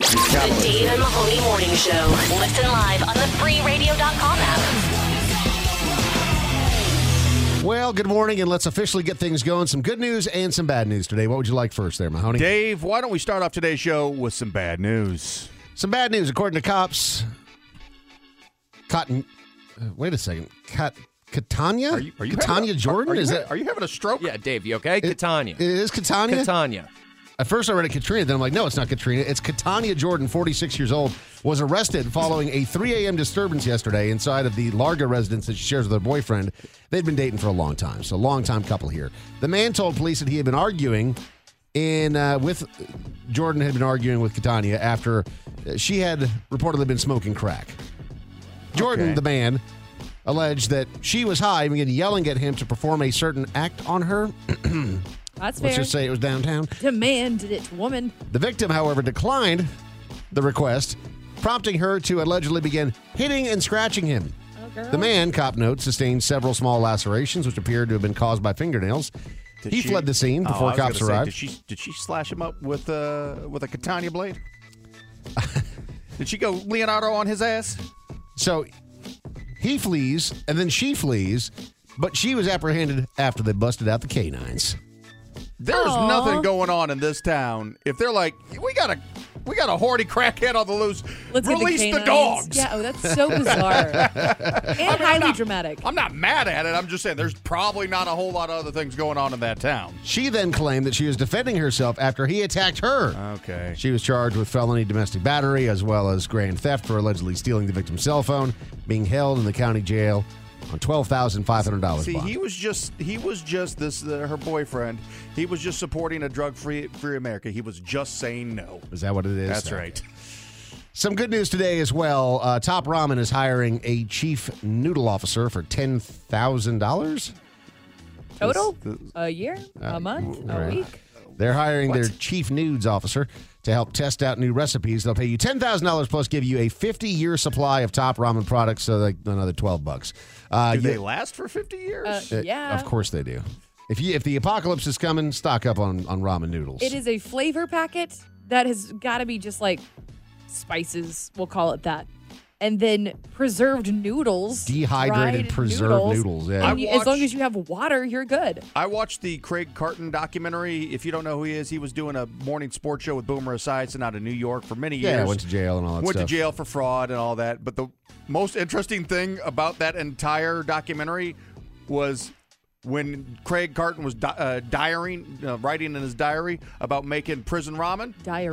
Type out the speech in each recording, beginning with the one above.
The Dave and Mahoney Morning Show. Listen live on the freeradio.com app. Well, good morning, and let's officially get things going. Some good news and some bad news today. What would you like first there, Mahoney? Dave, why don't we start off today's show with some bad news? Some bad news, according to cops. Wait a second. Catania? Are you Catania Jordan? Are you having a stroke? Yeah, Dave, you okay? Catania. It is Catania? Catania. At first I read it Katrina, then I'm like, no, it's not Katrina. It's Catania Jordan, 46 years old, was arrested following a 3 a.m. disturbance yesterday inside of the Largo residence that she shares with her boyfriend. They'd been dating for a long time, so long-time couple here. The man told police that he had been arguing Jordan had been arguing with Catania after she had reportedly been smoking crack. Jordan, the man, alleged that she was high and began yelling at him to perform a certain act on her. That's fair. Let's just say it was downtown. Demanded it, woman. The victim, however, declined the request, prompting her to allegedly begin hitting and scratching him. Oh, girl. The man, cop notes, sustained several small lacerations, which appeared to have been caused by fingernails. He fled the scene before cops arrived. Did she slash him up with a Catania blade? Did she go Leonardo on his ass? So he flees, and then she flees, but she was apprehended after they busted out the canines. There's nothing going on in this town. If they're like, we got a horny crackhead on the loose, Let's get release the canines. dogs. Yeah, that's so bizarre. And highly dramatic. I'm not mad at it. I'm just saying there's probably not a whole lot of other things going on in that town. She then claimed that she was defending herself after he attacked her. Okay. She was charged with felony domestic battery as well as grand theft for allegedly stealing the victim's cell phone, being held in the county jail on $12,500 See, bond. he was just this her boyfriend. He was just supporting a drug-free America. He was just saying no. Is that what it is? That's right. Some good news today as well. Top Ramen is hiring a chief noodle officer for $10,000 Total? A year? A month? A week? They're hiring their chief nudes officer to help test out new recipes. They'll pay you $10,000 plus give you a 50-year supply of Top Ramen products, so like another $12. Do they last for 50 years? Yeah. Of course they do. If the apocalypse is coming, stock up on ramen noodles. It is a flavor packet that has got to be just like spices, we'll call it that. And then preserved noodles. Dehydrated, preserved noodles. Yeah. And as long as you have water, you're good. I watched the Craig Carton documentary. If you don't know who he is, he was doing a morning sports show with Boomer Esiason out of New York for many years. Yeah, went to jail and all that Went stuff. to jail for fraud and all that. But the most interesting thing about that entire documentary was when Craig Carton was writing in his diary about making prison ramen.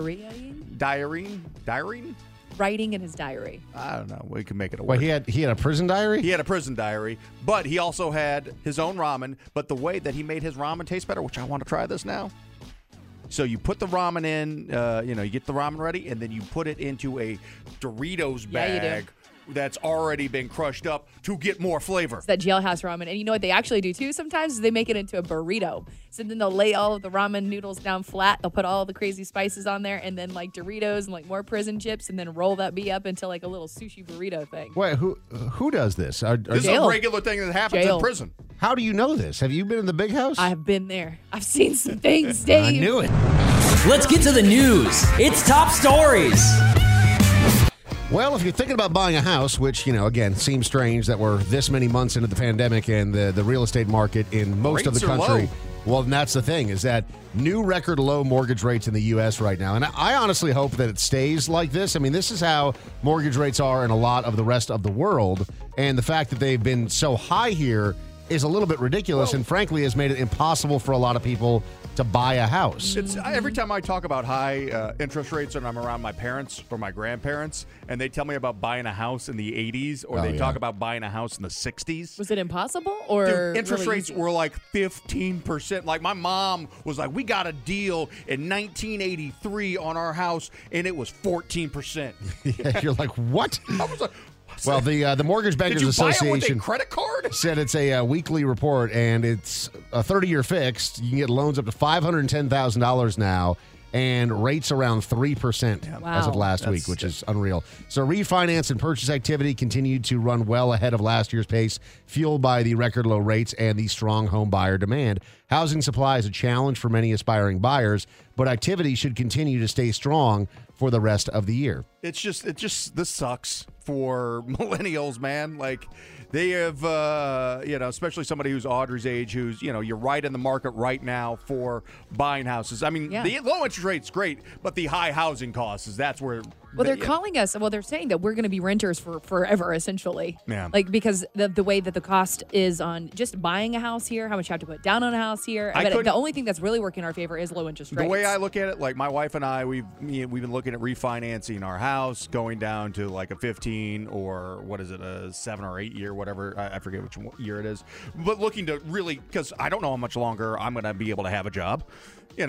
Diarying? Writing in his diary. I don't know. We can make it a Wait, word. he had a prison diary? He had a prison diary, but he also had his own ramen. But the way that he made his ramen taste better, which I want to try this now. So you put the ramen in, you get the ramen ready, and then you put it into a Doritos bag that's already been crushed up to get more flavor. It's that jailhouse ramen. And you know what they actually do too sometimes is they make it into a burrito. So then they'll lay all of the ramen noodles down flat. They'll put all the crazy spices on there and then like Doritos and like more prison chips and then roll that B up into like a little sushi burrito thing. Wait, who does this? This is a regular thing that happens in prison. How do you know this? Have you been in the big house? I have been there. I've seen some things, Dave. I knew it. Let's get to the news. It's Top Stories. Well, if you're thinking about buying a house, which, again, seems strange that we're this many months into the pandemic and the real estate market in most of the country. Well, and that's the thing, is that new record low mortgage rates in the U.S. right now. And I honestly hope that it stays like this. I mean, this is how mortgage rates are in a lot of the rest of the world. And the fact that they've been so high here is a little bit ridiculous and frankly has made it impossible for a lot of people to buy a house. It's every time I talk about high interest rates and I'm around my parents or my grandparents and they tell me about buying a house in the 80s or they talk about buying a house in the 60s. Was it impossible or Dude, interest really rates easy? were like 15%. Like my mom was like, we got a deal in 1983 on our house and it was 14%. Yeah, you're like, what? I was like, well, the Mortgage Bankers did you buy it Association with a credit card? said it's a weekly report, and it's a 30-year fixed. You can get loans up to $510,000 now, and rates around 3% as of last week, which is unreal. So refinance and purchase activity continued to run well ahead of last year's pace, fueled by the record low rates and the strong home buyer demand. Housing supply is a challenge for many aspiring buyers, but activity should continue to stay strong for the rest of the year. This sucks for millennials, man. Like, they have, especially somebody who's Audrey's age, who's, you're right in the market right now for buying houses. I mean, the low interest rate's great, but the high housing costs that's where. Well, they're calling us. Well, they're saying that we're going to be renters for forever, essentially. Yeah. Like, because the way that the cost is on just buying a house here, how much you have to put down on a house here. The only thing that's really working in our favor is low interest rates. The way I look at it, like my wife and I, we've been looking at refinancing our house, going down to like a 15 or what is it, a 7 or 8 year, whatever. I forget which year it is. But looking to really, because I don't know how much longer I'm going to be able to have a job. In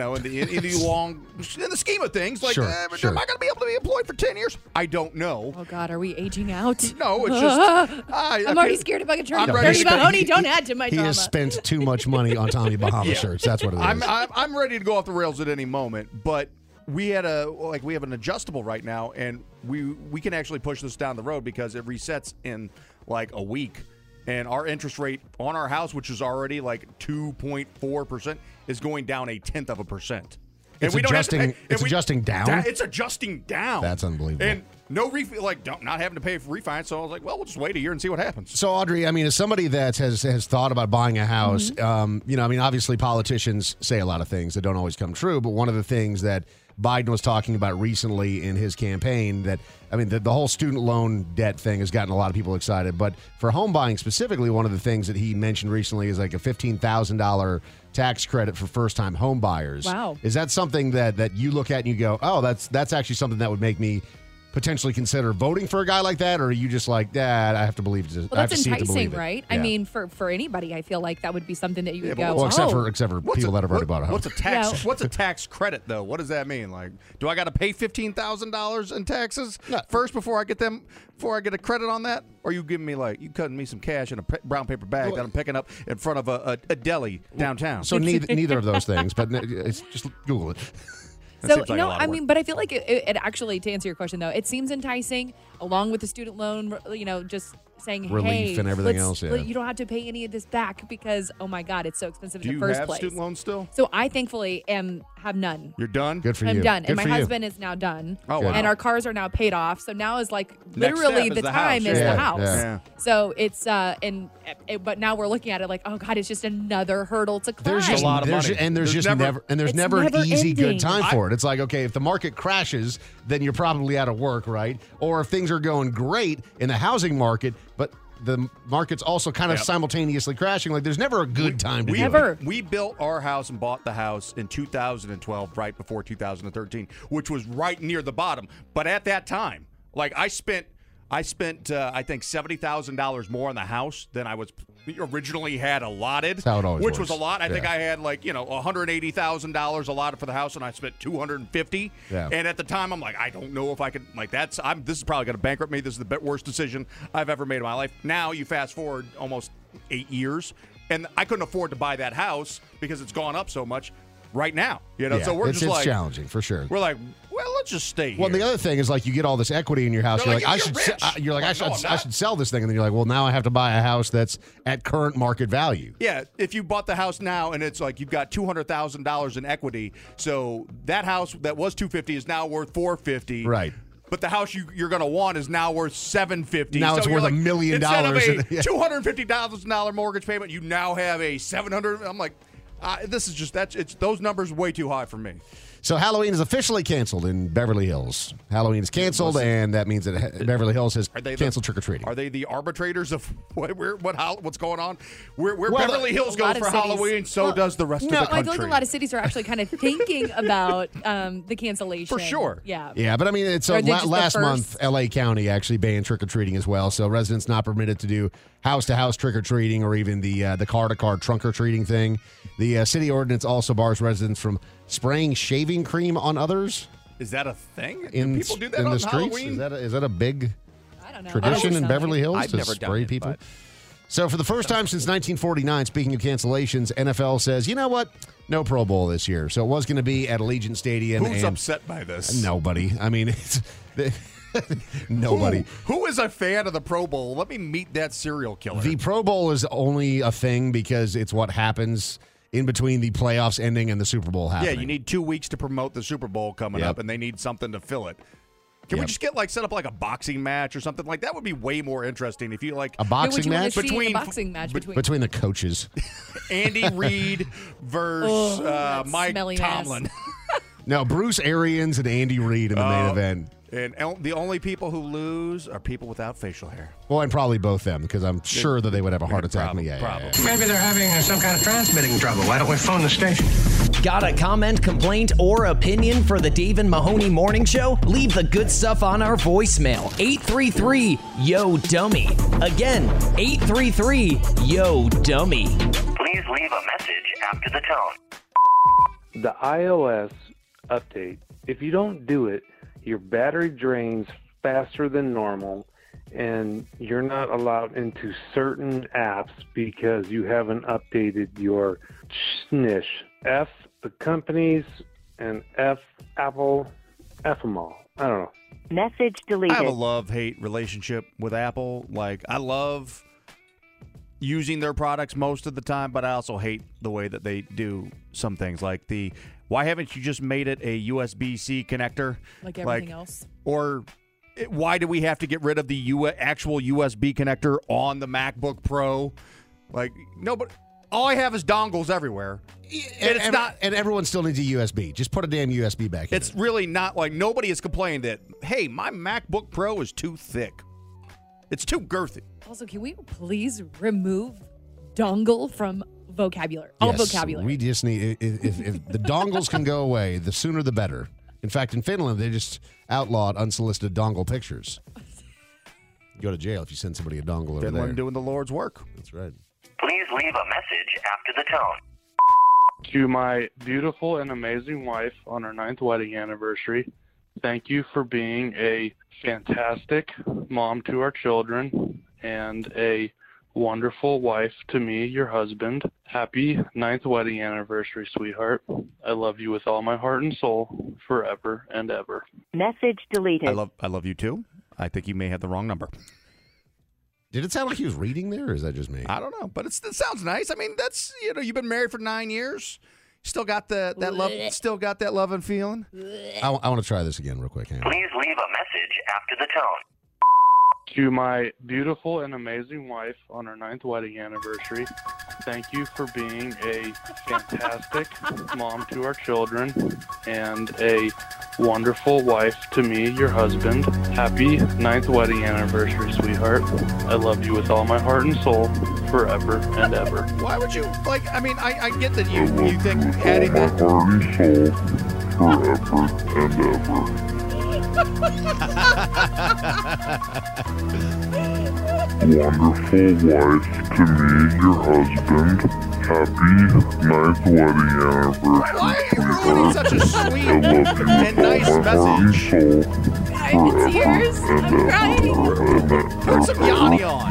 the scheme of things, like, Sure. Am I going to be able to be employed for 10 years? I don't know. Oh, God, are we aging out? No, it's just... I'm already scared if I can turn I'm 30 Mahoney. Don't add to my He drama. has spent too much money on Tommy Bahama shirts. That's what it is. I'm ready to go off the rails at any moment, but we have an adjustable right now, and we can actually push this down the road because it resets in like a week. And our interest rate on our house, which is already like 2.4%, is going down 0.1%. And It's adjusting down? It's adjusting down. That's unbelievable. And no not having to pay for refinance. So I was like, well, we'll just wait a year and see what happens. So, Audrey, I mean, as somebody that has thought about buying a house, obviously politicians say a lot of things that don't always come true. But one of the things that Biden was talking about recently in his campaign the whole student loan debt thing has gotten a lot of people excited. But for home buying specifically, one of the things that he mentioned recently is like a $15,000 tax credit for first-time home buyers. Wow. Is that something that you look at and you go, oh, that's actually something that would make me potentially consider voting for a guy like that? Or are you just like, I have to believe it. Well, I have that's to see it to enticing, believe it. right? Yeah. I mean, for anybody, I feel like that would be something that you would go, Well, except for people that have already bought a house. What's a tax? Yeah. What's a tax credit though? What does that mean? Like, do I got to pay $15,000 in taxes first before I get a credit on that? Or you giving me you cutting me some cash in a brown paper bag that I'm picking up in front of a deli downtown? So neither of those things, but it's just Google it. So, but I feel like it actually, to answer your question, though, it seems enticing, along with the student loan, just saying, Relief hey, and everything else, yeah. You don't have to pay any of this back because, oh my God, it's so expensive in the first place. Do you have student loans still? So I thankfully have none. You're done? Good for you. I'm done. Good And my for you. husband is now done. Oh, wow. And our cars are now paid off. So now is literally step is the the time house. is Yeah, the house. yeah. So it's, but now we're looking at it like, oh God, it's just another hurdle to climb. There's just a lot of money. There's never It's never an easy ending. good time for it. It's like, okay, if the market crashes, then you're probably out of work, right? Or if things are going great in the housing market, but the market's also kind of simultaneously crashing, like there's never a good time to do it. We built our house and bought the house in 2012, right before 2013, which was right near the bottom. But at that time, I spent I think $70,000 more on the house than I was originally had allotted. That's how it always which works. was a lot. I think I had $180,000 allotted for the house, and I spent $250. Yeah. And at the time, I'm like, I don't know if I could. This is probably going to bankrupt me. This is the worst decision I've ever made in my life. Now you fast forward almost 8 years, and I couldn't afford to buy that house because it's gone up so much. Right now, so we're it's just challenging for sure. We're like, well, let's just stay here. Well, the other thing is you get all this equity in your house. They're You're like, I should sell this thing, and then you're like, well, now I have to buy a house that's at current market value. Yeah, if you bought the house now and it's you've got $200,000 in equity, so that house that was $250 is now worth $450. Right. But the house you're going to want is now worth $750. Now it's worth $1 million. Instead of a $250,000 mortgage payment, you now have a $700. I'm like, this is just those numbers way too high for me. So Halloween is officially canceled in Beverly Hills. Halloween is canceled, and that means that Beverly Hills has canceled trick-or-treating. Are they the arbitrators of what's going on? Where Well, Beverly Hills goes for Halloween, so does the rest of the country. I feel like a lot of cities are actually kind of thinking about the cancellation. For sure. Yeah. Yeah, but I mean, it's Or they just last the month, L.A. County actually banned trick-or-treating as well. So residents not permitted to do house-to-house trick-or-treating or even the car-to-car trunk-or-treating thing. The city ordinance also bars residents from spraying shaving cream on others. Is that a thing? Do people do that in on the streets? Halloween? Is that a big I don't know. tradition in Sounds Beverly Hills I've to never done spray it, people? but- So for the first time since 1949, speaking of cancellations, NFL says, you know what? No Pro Bowl this year. So it was going to be at Allegiant Stadium. Who's and upset by this? Nobody. I mean, it's nobody. Who is a fan of the Pro Bowl? Let me meet that serial killer. The Pro Bowl is only a thing because it's what happens in between the playoffs ending and the Super Bowl happening. Yeah, you need 2 weeks to promote the Super Bowl coming up, and they need something to fill it. Can we just get set up like a boxing match or something like that? Would be way more interesting if you a boxing match between between the coaches. Andy Reid versus Mike Tomlin. No, Bruce Arians and Andy Reid in the main event. And the only people who lose are people without facial hair. Well, and probably both them, because I'm sure that they would have a heart attack. Probably. Maybe they're having some kind of transmitting trouble. Why don't we phone the station? Got a comment, complaint, or opinion for the Dave and Mahoney Morning Show? Leave the good stuff on our voicemail. 833-YO-DUMMY. Again, 833-YO-DUMMY. Please leave a message after the tone. The iOS update, if you don't do it, your battery drains faster than normal, and you're not allowed into certain apps because you haven't updated your SNIS. F the companies and F Apple, F them all. I don't know. Message deleted. I have a love-hate relationship with Apple. I love using their products most of the time, but I also hate the way that they do some things. Why haven't you just made it a USB-C connector? Like everything else? Or why do we have to get rid of the actual USB connector on the MacBook Pro? No, but all I have is dongles everywhere. And everyone still needs a USB. Just put a damn USB back in. It's really not nobody has complained that, hey, my MacBook Pro is too thick. It's too girthy. Also, can we please remove dongle from vocabulary? All vocabulary. We just need, if the dongles can go away, the sooner the better. In fact, in Finland, they just outlawed unsolicited dongle pictures. You go to jail if you send somebody a dongle over there. Finland doing the Lord's work. That's right. Please leave a message after the tone. To my beautiful and amazing wife on her 9th wedding anniversary, thank you for being a fantastic mom to our children and a wonderful wife to me, your husband. Happy 9th wedding anniversary, sweetheart. I love you with all my heart and soul, forever and ever. Message deleted. I love you too. I think you may have the wrong number. Did it sound like he was reading there, or is that just me? I don't know, but it sounds nice. I mean, that's you've been married for 9 years. Still got that love. Still got that love and feeling. I want to try this again real quick. Hang on. Please leave a message after the tone. To my beautiful and amazing wife on her 9th wedding anniversary, thank you for being a fantastic mom to our children and a wonderful wife to me, your husband. Happy 9th wedding anniversary, sweetheart. I love you with all my heart and soul, forever and ever. Why would you I mean, I get that you think adding my heart and soul, forever and ever. Wonderful wife to me, your husband. Happy 9th wedding anniversary. Why are you ruining such a sweet and nice message? I'm in tears. I'm crying. Put some Yanni on.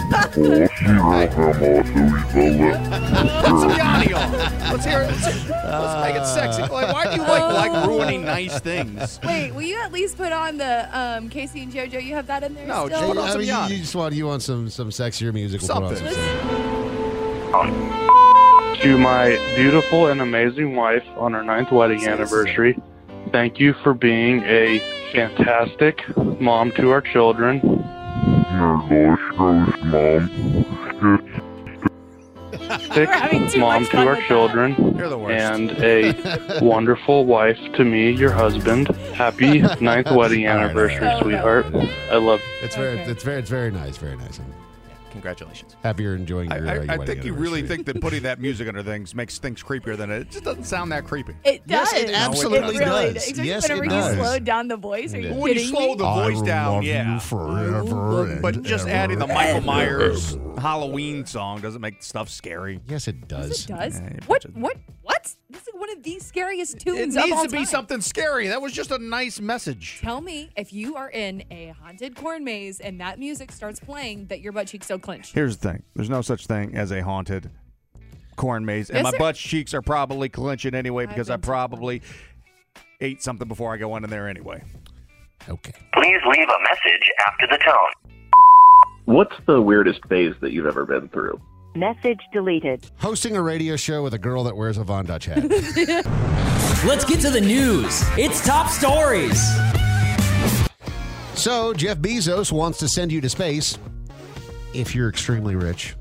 Put some Yanni on. Let's hear it. Let's make it sexy. Why do you like ruining nice things? Wait, will you at least put on the Casey and JoJo? You have that in there No, still? just put on some Yanni. You want some sexier music? We'll put on some To my beautiful and amazing wife on her 9th wedding anniversary, thank you for being a fantastic mom to our children. Mom to our children and a wonderful wife to me, your husband. Happy 9th wedding anniversary, sweetheart. I love you. It's very nice, very nice. Congratulations. Happy you're enjoying your wedding I think you really anniversary. think that putting that music under things makes things creepier than it just doesn't sound that creepy. It does. Yes, it absolutely does. Especially Yes, whenever it you does. slowed down the voice. Are you When you kidding slow me? the voice down, yeah. Forever But just adding the Michael Myers Halloween song doesn't make stuff scary. Yes, it does. Yes, it does. Yeah, What? This is one of the scariest It tunes of needs all to be time. something scary. That was just a nice message. Tell me if you are in a haunted corn maze and that music starts playing that your butt cheeks don't clench. Here's the thing. There's no such thing as a haunted corn maze. And Yes, my sir. butt cheeks are probably clenching anyway because I been told. probably ate something before I go in there anyway. Okay. Please leave a message after the tone. What's the weirdest phase that you've ever been through? Message deleted. Hosting a radio show with a girl that wears a Von Dutch hat. Let's get to the news. It's top stories. So, Jeff Bezos wants to send you to space if you're extremely rich.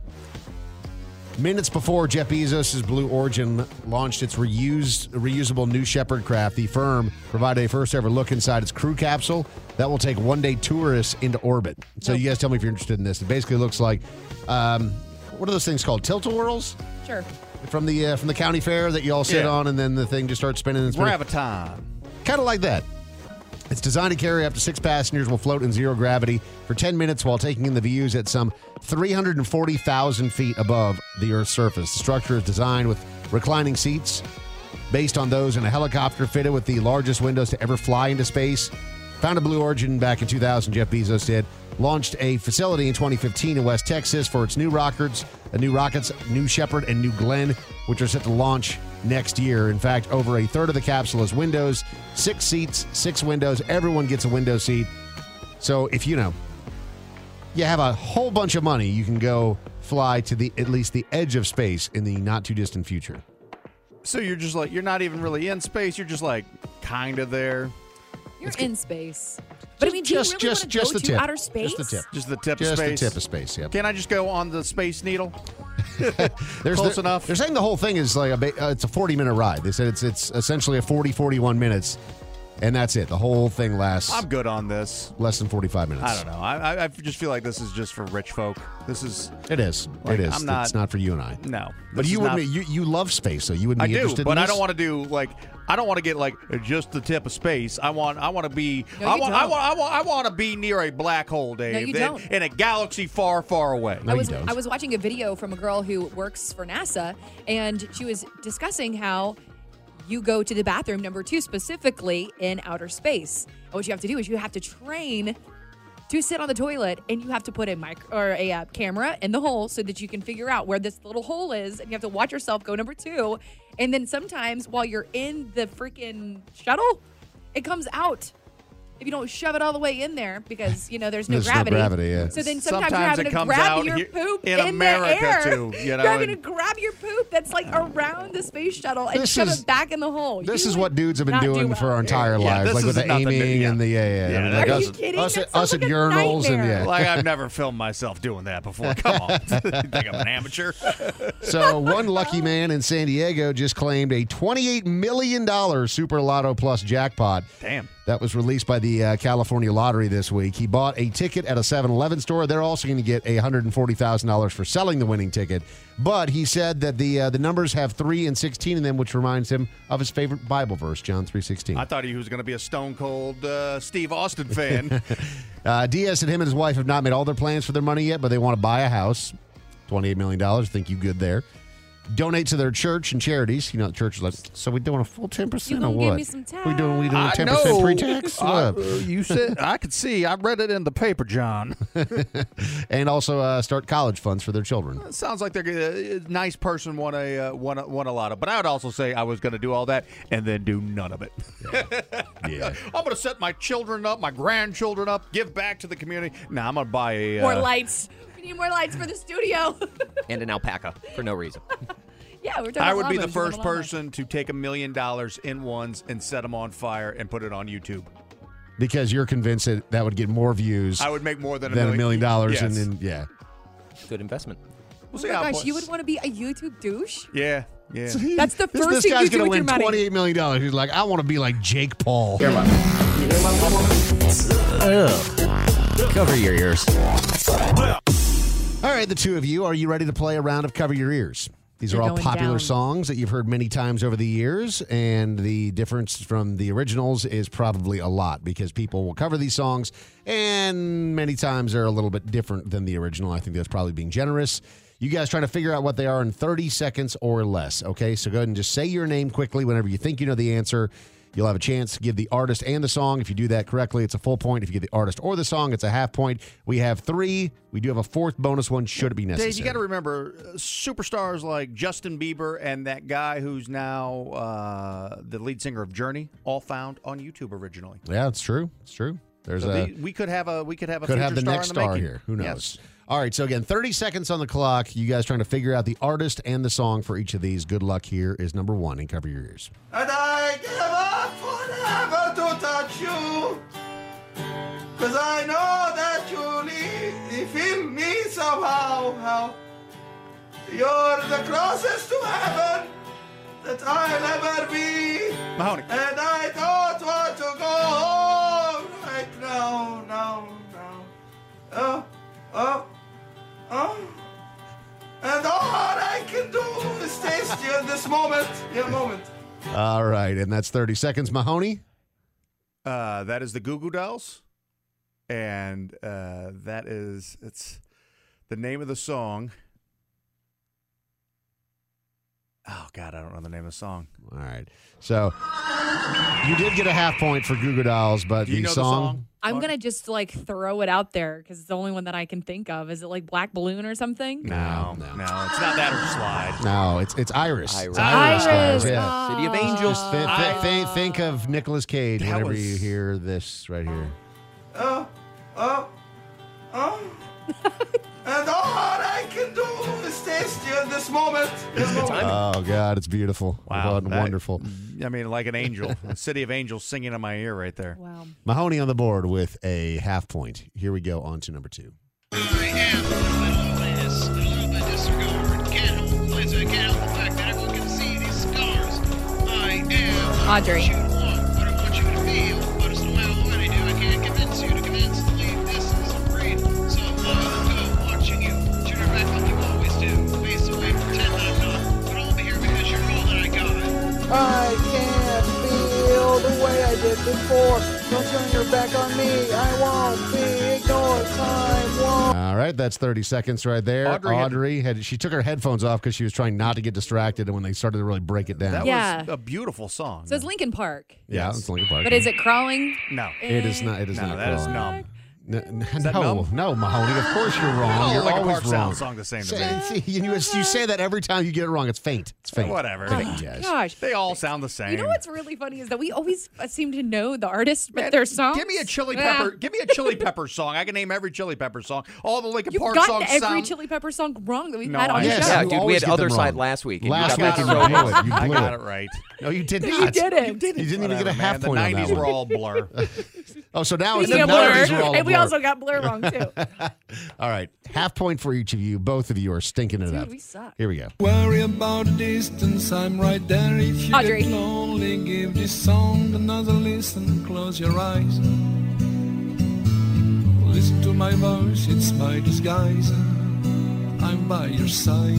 Minutes before Jeff Bezos' Blue Origin launched its reusable New Shepard craft, the firm provided a first-ever look inside its crew capsule that will take one-day tourists into orbit. So you guys tell me if you're interested in this. It basically looks like, what are those things called? Tilt-a-whirls? Sure. From the county fair that you all sit on, and then the thing just starts spinning and spinning. Graviton. Kind of like that. It's designed to carry up to 6 passengers, will float in zero gravity for 10 minutes while taking in the views at some 340,000 feet above the Earth's surface. The structure is designed with reclining seats based on those in a helicopter fitted with the largest windows to ever fly into space. Founded Blue Origin back in 2000, Jeff Bezos did. Launched a facility in 2015 in West Texas for its new rockets, New Shepard and New Glenn, which are set to launch next year. In fact, over a third of the capsule is windows, 6 seats, 6 windows. Everyone gets a window seat. So if you have a whole bunch of money, you can go fly to at least the edge of space in the not too distant future. So you're just like, you're not even really in space. You're just like kind of there. You're in space. But I mean, do you really want to go the to tip. outer space? Just the tip. Just the tip of Just space. the tip of space, yep. Can I just go on the Space Needle? Close enough. They're saying the whole thing is like it's a 40-minute ride. They said it's essentially a 41 minutes, and that's it. The whole thing lasts. I'm good on this. Less than 45 minutes. I don't know. I just feel like this is just for rich folk. This is. It is. Like, it is. I'm not, it's not for you and I. No. But you wouldn't. You love space, so you wouldn't be interested. But in I this? don't want to do like. I don't want to get like just the tip of space. I want to be. No, I you want. don't. I want to be near a black hole, Dave. No, you don't. In a galaxy far, far away. No, you don't. I was watching a video from a girl who works for NASA, and she was discussing how you go to the bathroom number 2 specifically in outer space. And what you have to do is you have to train to sit on the toilet, and you have to put a camera in the hole so that you can figure out where this little hole is, and you have to watch yourself go number 2. And then sometimes while you're in the freaking shuttle, it comes out. If you don't shove it all the way in there because, there's no gravity. Yeah. So then sometimes you're Sometimes having it to comes grab out your here poop in in America, the air. too, You're having to grab your poop that's like around the space shuttle and shove it back in the hole. This You is would what dudes have been not do doing well. for our entire lives, this like with is the nothing new, aiming yeah. and the Yeah, like Are us, you kidding? us, That us sounds at like a urinals and nightmare. Like I've never filmed myself doing that before. Come on, you think I'm an amateur? So one lucky man in San Diego just claimed a $28 million Super Lotto Plus jackpot. Damn. That was released by the California Lottery this week. He bought a ticket at a 7-Eleven store. They're also going to get $140,000 for selling the winning ticket. But he said that the numbers have 3 and 16 in them, which reminds him of his favorite Bible verse, John 3:16. I thought he was going to be a Stone Cold Steve Austin fan. Diaz said him and his wife have not made all their plans for their money yet, but they want to buy a house. $28 million. Think you good there. Donate to their church and charities. The church is like, so we doing a full 10% You or gonna what? give me some tax? We doing I 10% know. pre-tax? What? You said I could see. I read it in the paper, John. And also start college funds for their children. Sounds like they're a nice person won a lotto. But I would also say I was going to do all that and then do none of it. Yeah. I'm going to set my children up, my grandchildren up, give back to the community. Nah, I'm going to buy a More lights. We need more lights for the studio. And an alpaca for no reason. Yeah, we're talking I about would be the llamas. first person to take $1 million in ones and set them on fire and put it on YouTube. Because you're convinced that would get more views. I would make more than $1 million. Yes. And then, yeah. Good investment. We'll Oh see my how it gosh, plays. you would want to be a YouTube douche? Yeah. That's the first This thing guy's you do gonna with your win money. $28 million. He's like, I want to be like Jake Paul. Cover your ears. All right, the two of you, are you ready to play a round of Cover Your Ears? These are You're all going popular down. songs that you've heard many times over the years, and the difference from the originals is probably a lot because people will cover these songs, and many times they're a little bit different than the original. I think that's probably being generous. You guys trying to figure out what they are in 30 seconds or less, okay? So go ahead and just say your name quickly whenever you think you know the answer. You'll have a chance to give the artist and the song. If you do that correctly, it's a full point. If you give the artist or the song, it's a half point. We have 3. We do have a 4th bonus one should it be necessary. Dave, you got to remember, superstars like Justin Bieber and that guy who's now the lead singer of Journey, all found on YouTube originally. Yeah, it's true. It's true. There's we could have a could future have the star next in the star making. here. Who knows? Yes. All right, so again, 30 seconds on the clock. You guys trying to figure out the artist and the song for each of these. Good luck. Here is number 1, and cover your ears. And I give up forever to touch you, 'cause I know that you feel me somehow. How you're the closest to heaven that I'll ever be. Mahoney. And I don't want to go home right now, now. And all I can do is taste you in this moment. All right, and that's 30 seconds. Mahoney? That is the Goo Goo Dolls, and it's the name of the song. Oh, God, I don't know the name of the song. All right. So you did get a half point for Goo Goo Dolls, but Do you the know the song? song? I'm going to just throw it out there because it's the only one that I can think of. Is it like Black Balloon or something? No, it's not that or Slide. No, it's Iris. Iris. It's Iris, guys, yeah. Oh. City of Angels. Just think of Nicolas Cage That whenever was- you hear this right here. And all I can do is taste you in this moment. Oh, God, it's beautiful. Wow, Wonderful. I mean, like an angel. A City of Angels singing in my ear right there. Wow. Mahoney on the board with a half point. Here we go on to number 2. I am a little bit disregard. Can't help the fact that everyone can see these scars. I am Audrey. what you want, what I want you to feel. But no matter what I do, I can't convince you to leave this is afraid. So I'll go watching you. Turn your back like you always do. Face away, pretend I'm not. But I'll be here because you're all that I got. I can't feel the way I did before. Don't turn your back on me. I won't be ignored. Time won't. All right, that's 30 seconds right there. Audrey she took her headphones off because she was trying not to get distracted, and when they started to really break it down. That Yeah. was a beautiful song. So it's Linkin Park. Yeah, Yes. it's Linkin Park. But is it Crawling? No. It is not. It is No, not. that is Crawling. numb. No, that numb? no, Mahoney. Of course you're wrong. Oh, You're Linkin always Park wrong. song the same to Say- me. see, you say that every time you get it wrong. It's faint. It's faint. Whatever. Faint, yes. Gosh. They all sound the same. You know what's really funny is that we always seem to know the artist, but their songs. Give me a Chili Yeah. Pepper. Give me a Chili Pepper song. I can name every Chili Pepper song. All the Linkin You've Park gotten songs every sound. Chili Pepper song wrong that we've No, had on the Yes, show. Yeah, you dude, we always had get Other them Side wrong. last week. and Last you week got you that blew wrong. it. You I blew got it. it right. No, you did No, not. you didn't. You didn't even get a Whatever, half man. point The on that 90s one. were all blur. Oh, so now it's Speaking the of 90s Blur, were all and we blur. also got Blur wrong too. All right, half point for each of you. Both of you are stinking it Dude, up. we suck. Here we go. Worry about the distance, I'm right there. If you Audrey. get lonely, give this song another listen. Close your eyes. Listen to my voice, it's my disguise. I'm by your side.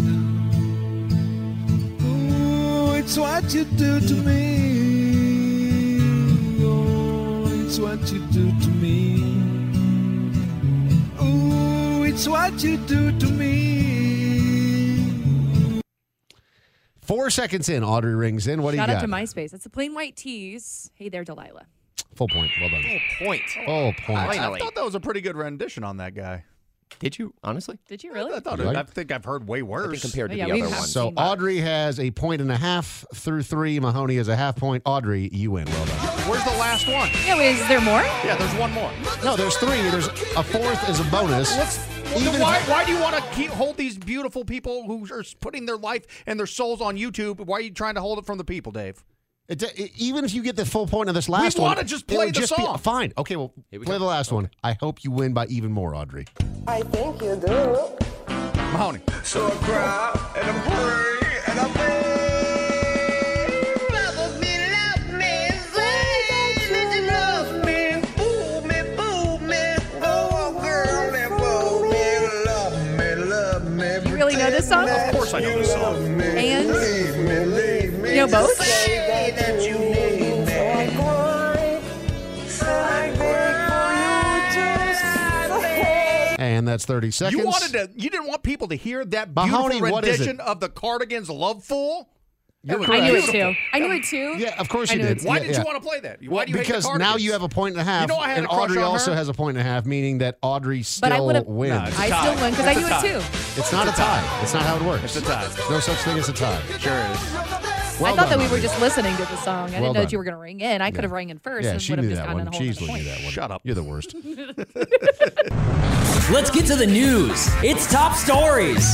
Oh, it's what you do to me. Oh, it's what you do to me. Oh, it's what you do to me. 4 seconds in, Audrey rings in. What do Shout you out got? to MySpace. That's the Plain White Tees. Hey there, Delilah. Full point. Well done. Point. Oh, point. I Finally. thought that was a pretty good rendition on that guy. Did you, honestly? Did you really? I thought You like I it? think I've heard way worse. I think compared to Yeah, the we other have one. So seen that. Audrey has a point and a half through 3. Mahoney has a half point. Audrey, you win. Well done. Where's the last one? Yeah, wait, is there more? Yeah, there's one more. No, there's 3. There's a fourth as a bonus. Then why do you want to hold these beautiful people who are putting their life and their souls on YouTube? Why are you trying to hold it from the people, Dave? Even if you get the full point of this last one, wanna just it play would the just be- song. fine. Okay, well, Here we play go. the last one. I hope you win by even more, Audrey. I think you do. Mahoney. So I cry and I pray and I beg. Love me, say that you love me. Boo me. Oh, girl, love me. You really know this song? Of course I know this song. And Leave me. you know both? Say that you need me. So I cry. And that's 30 seconds. You didn't want people to hear that Mahoney, beautiful what is rendition of the Cardigans' "Love Fool." You're I knew it correct. too. I knew it too. Yeah, of course I you knew did. it Why Yeah, did yeah. you want to play that? Why do you hate the Because Cardigans? now you have a point and a half, You know I had and a crush Audrey on also her. has a point and a half, meaning that Audrey But I still would've- wins. No, it's a I tie. still win because I It's a knew tie. it too. It's not a tie. It's not how it works. It's a tie. There's no such thing as a tie. Sure is. Well I thought done, that we were Artie. just listening to the song. I Well didn't know done. that you were going to ring in. I could have rang in first Yeah, and she would have knew just that gotten one. a whole She nother usually point. knew that one. Shut up. You're the worst. Let's get to the news. It's top stories.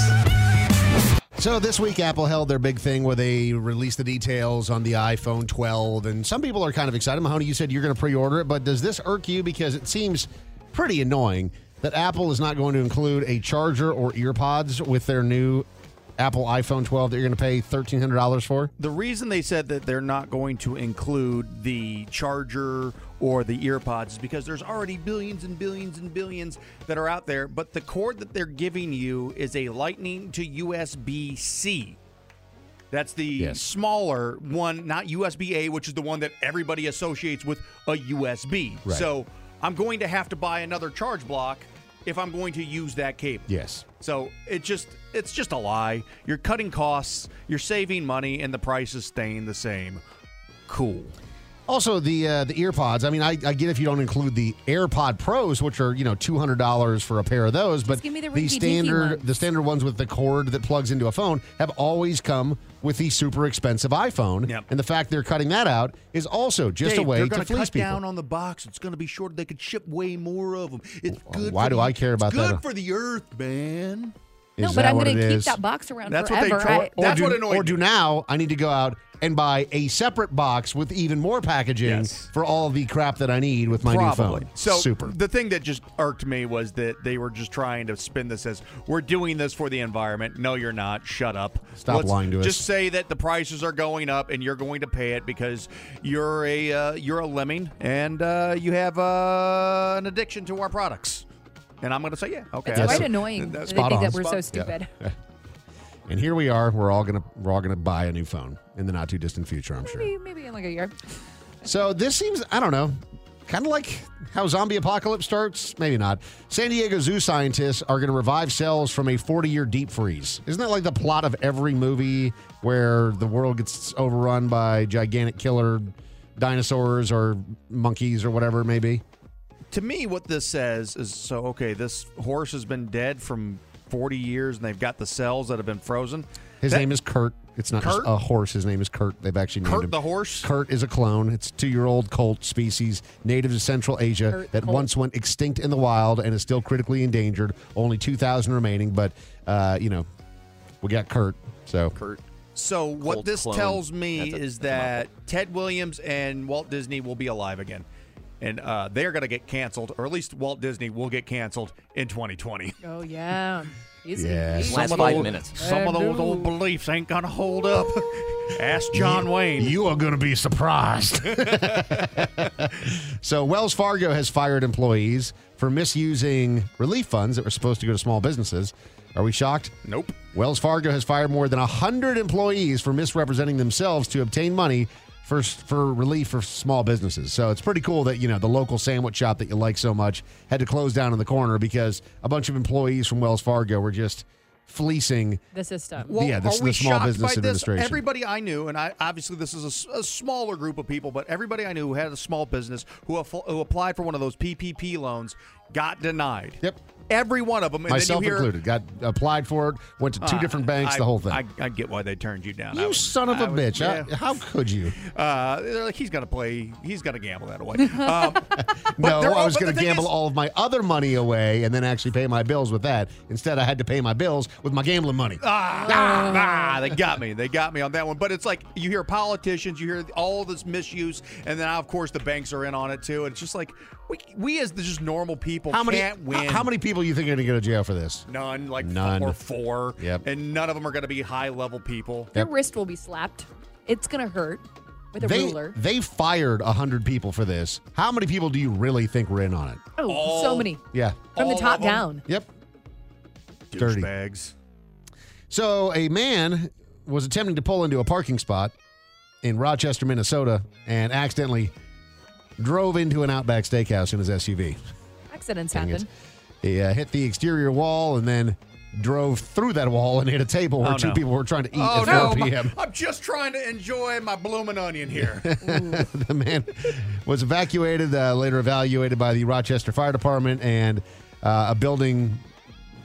So this week, Apple held their big thing where they released the details on the iPhone 12, and some people are kind of excited. Mahoney, you said you're going to pre-order it, but does this irk you? Because it seems pretty annoying that Apple is not going to include a charger or earpods with their new Apple iPhone 12 that you're going to pay $1,300 for? The reason they said that they're not going to include the charger or the earpods is because there's already billions and billions and billions that are out there, but the cord that they're giving you is a Lightning to USB-C. That's the smaller one, not USB-A, which is the one that everybody associates with a USB. Right. So I'm going to have to buy another charge block if I'm going to use that cable. Yes. So it's just a lie. You're cutting costs, you're saving money, and the price is staying the same. Cool. Also, the earpods. I mean, I get if you don't include the AirPod Pros, which are $200 for a pair of those, but give me the the rinky-dinky ones. standard ones with the cord that plugs into a phone have always come with the super expensive iPhone. Yep. And the fact they're cutting that out is also just Dave, a way they're to gonna fleece cut people. down on the box. It's going to be shorter. They could ship way more of them. It's good. Why for do the, I care about it's that? good for the earth, man. Is No, but that I'm what going it to keep is? that box around That's what they forever. tore- Or That's do, what annoyed or do me. now I need to go out and buy a separate box with even more packaging for all of the crap that I need with my new phone. So super. The thing that just irked me was that they were just trying to spin this as we're doing this for the environment. No, you're not. Shut up. Stop lying to us. Just say that the prices are going up and you're going to pay it because you're a lemming and you have an addiction to our products. And I'm going to say, yeah, okay. It's quite annoying that they think that we're so stupid. Yeah. And here we are. We're all gonna buy a new phone in the not too distant future, I'm sure. Maybe in like a year. So this seems, I don't know, kind of like how zombie apocalypse starts. Maybe not. San Diego zoo scientists are going to revive cells from a 40-year deep freeze. Isn't that like the plot of every movie where the world gets overrun by gigantic killer dinosaurs or monkeys or whatever it may be? To me, what this says is, so, okay, this horse has been dead from 40 years and they've got the cells that have been frozen. His name is Kurt. It's not Kurt? a horse. His name is Kurt. They've actually named Kurt him. the horse? Kurt is a clone. It's a 2-year-old colt species native to Central Asia Kurt that colt. once went extinct in the wild and is still critically endangered. Only 2,000 remaining, but, we got Kurt. So Kurt. So what Colt this clone. tells me That's is a that Ted Williams and Walt Disney will be alive again. And they're going to get canceled, or at least Walt Disney will get canceled in 2020. Oh, yeah. Yeah. Last 5 minutes. Some of those old beliefs ain't going to hold up. Ask John Wayne. You are going to be surprised. So Wells Fargo has fired employees for misusing relief funds that were supposed to go to small businesses. Are we shocked? Nope. Wells Fargo has fired more than 100 employees for misrepresenting themselves to obtain money for relief for small businesses. So it's pretty cool that, the local sandwich shop that you like so much had to close down in the corner because a bunch of employees from Wells Fargo were just fleecing. The system. Well, Yeah, this are is we the Small shocked Business by this? Administration. Everybody I knew, and obviously this is a smaller group of people, but everybody I knew who had a small business who applied for one of those PPP loans got denied. Yep. Every one of them. And Myself then you hear, included. Got applied for it, went to two different banks, the whole thing. I get why they turned you down. You son of a bitch. Yeah. How could you? They're like, he's got to gamble that away. No, I was going to thing gamble is- all of my other money away and then actually pay my bills with that. Instead, I had to pay my bills with my gambling money. They got me. They got me on that one. But it's like you hear politicians, you hear all this misuse, and then of course the banks are in on it too. And it's just like we as the just normal people can't win. How many people you think are going to go to jail for this? None, like None. or four. Yep. And none of them are going to be high level people. Their wrist will be slapped. It's going to hurt with a ruler. They fired 100 people for this. How many people do you really think were in on it? Oh, so many. Yeah. From the all top of them? down. Yep. Dirty. Douchebags. So a man was attempting to pull into a parking spot in Rochester, Minnesota, and accidentally drove into an Outback Steakhouse in his SUV. Accidents Dang it. happen. He hit the exterior wall and then drove through that wall and hit a table where Oh, two no. people were trying to eat Oh at 4 no! p.m. I'm just trying to enjoy my bloomin' onion here. The man was evacuated, later evaluated by the Rochester Fire Department, and a building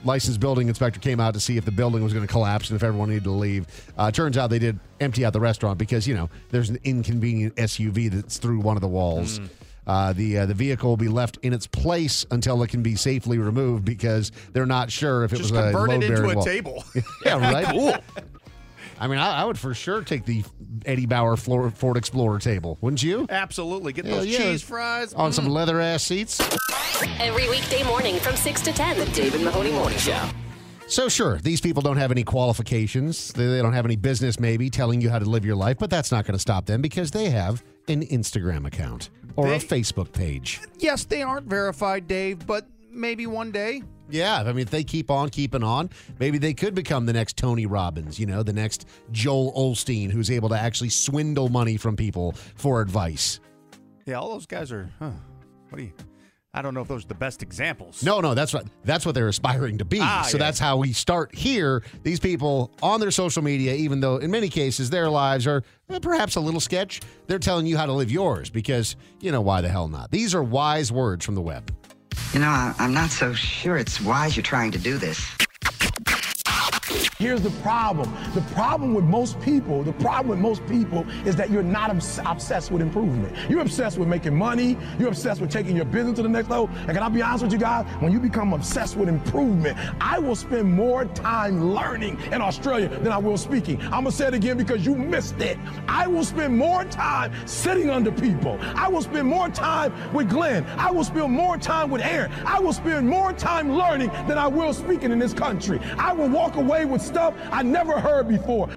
licensed building inspector came out to see if the building was going to collapse and if everyone needed to leave. Turns out they did empty out the restaurant because, there's an inconvenient SUV that's through one of the walls. The vehicle will be left in its place until it can be safely removed because they're not sure if it was a convert it load-bearing into a wall. table. Yeah, right? Cool. I mean, I would for sure take the Eddie Bauer Ford Explorer table, wouldn't you? Absolutely. Get Hell those yeah. cheese fries. On some leather-ass seats. Every weekday morning from 6 to 10. The David Mahoney Morning Show. So sure, these people don't have any qualifications. They don't have any business maybe telling you how to live your life, but that's not going to stop them because they have an Instagram account or a Facebook page. Yes, they aren't verified, Dave, but maybe one day. Yeah, I mean, if they keep on keeping on, maybe they could become the next Tony Robbins, the next Joel Osteen, who's able to actually swindle money from people for advice. Yeah, all those guys are, I don't know if those are the best examples. No, that's what they're aspiring to be. That's how we start here. These people on their social media, even though in many cases their lives are perhaps a little sketch, they're telling you how to live yours because, why the hell not? These are wise words from the web. I'm not so sure it's wise you're trying to do this. Here's the problem. The problem with most people is that you're not obsessed with improvement. You're obsessed with making money. You're obsessed with taking your business to the next level. And can I be honest with you guys? When you become obsessed with improvement, I will spend more time learning in Australia than I will speaking. I'm going to say it again because you missed it. I will spend more time sitting under people. I will spend more time with Glenn. I will spend more time with Aaron. I will spend more time learning than I will speaking in this country. I will walk away with stuff I never heard before.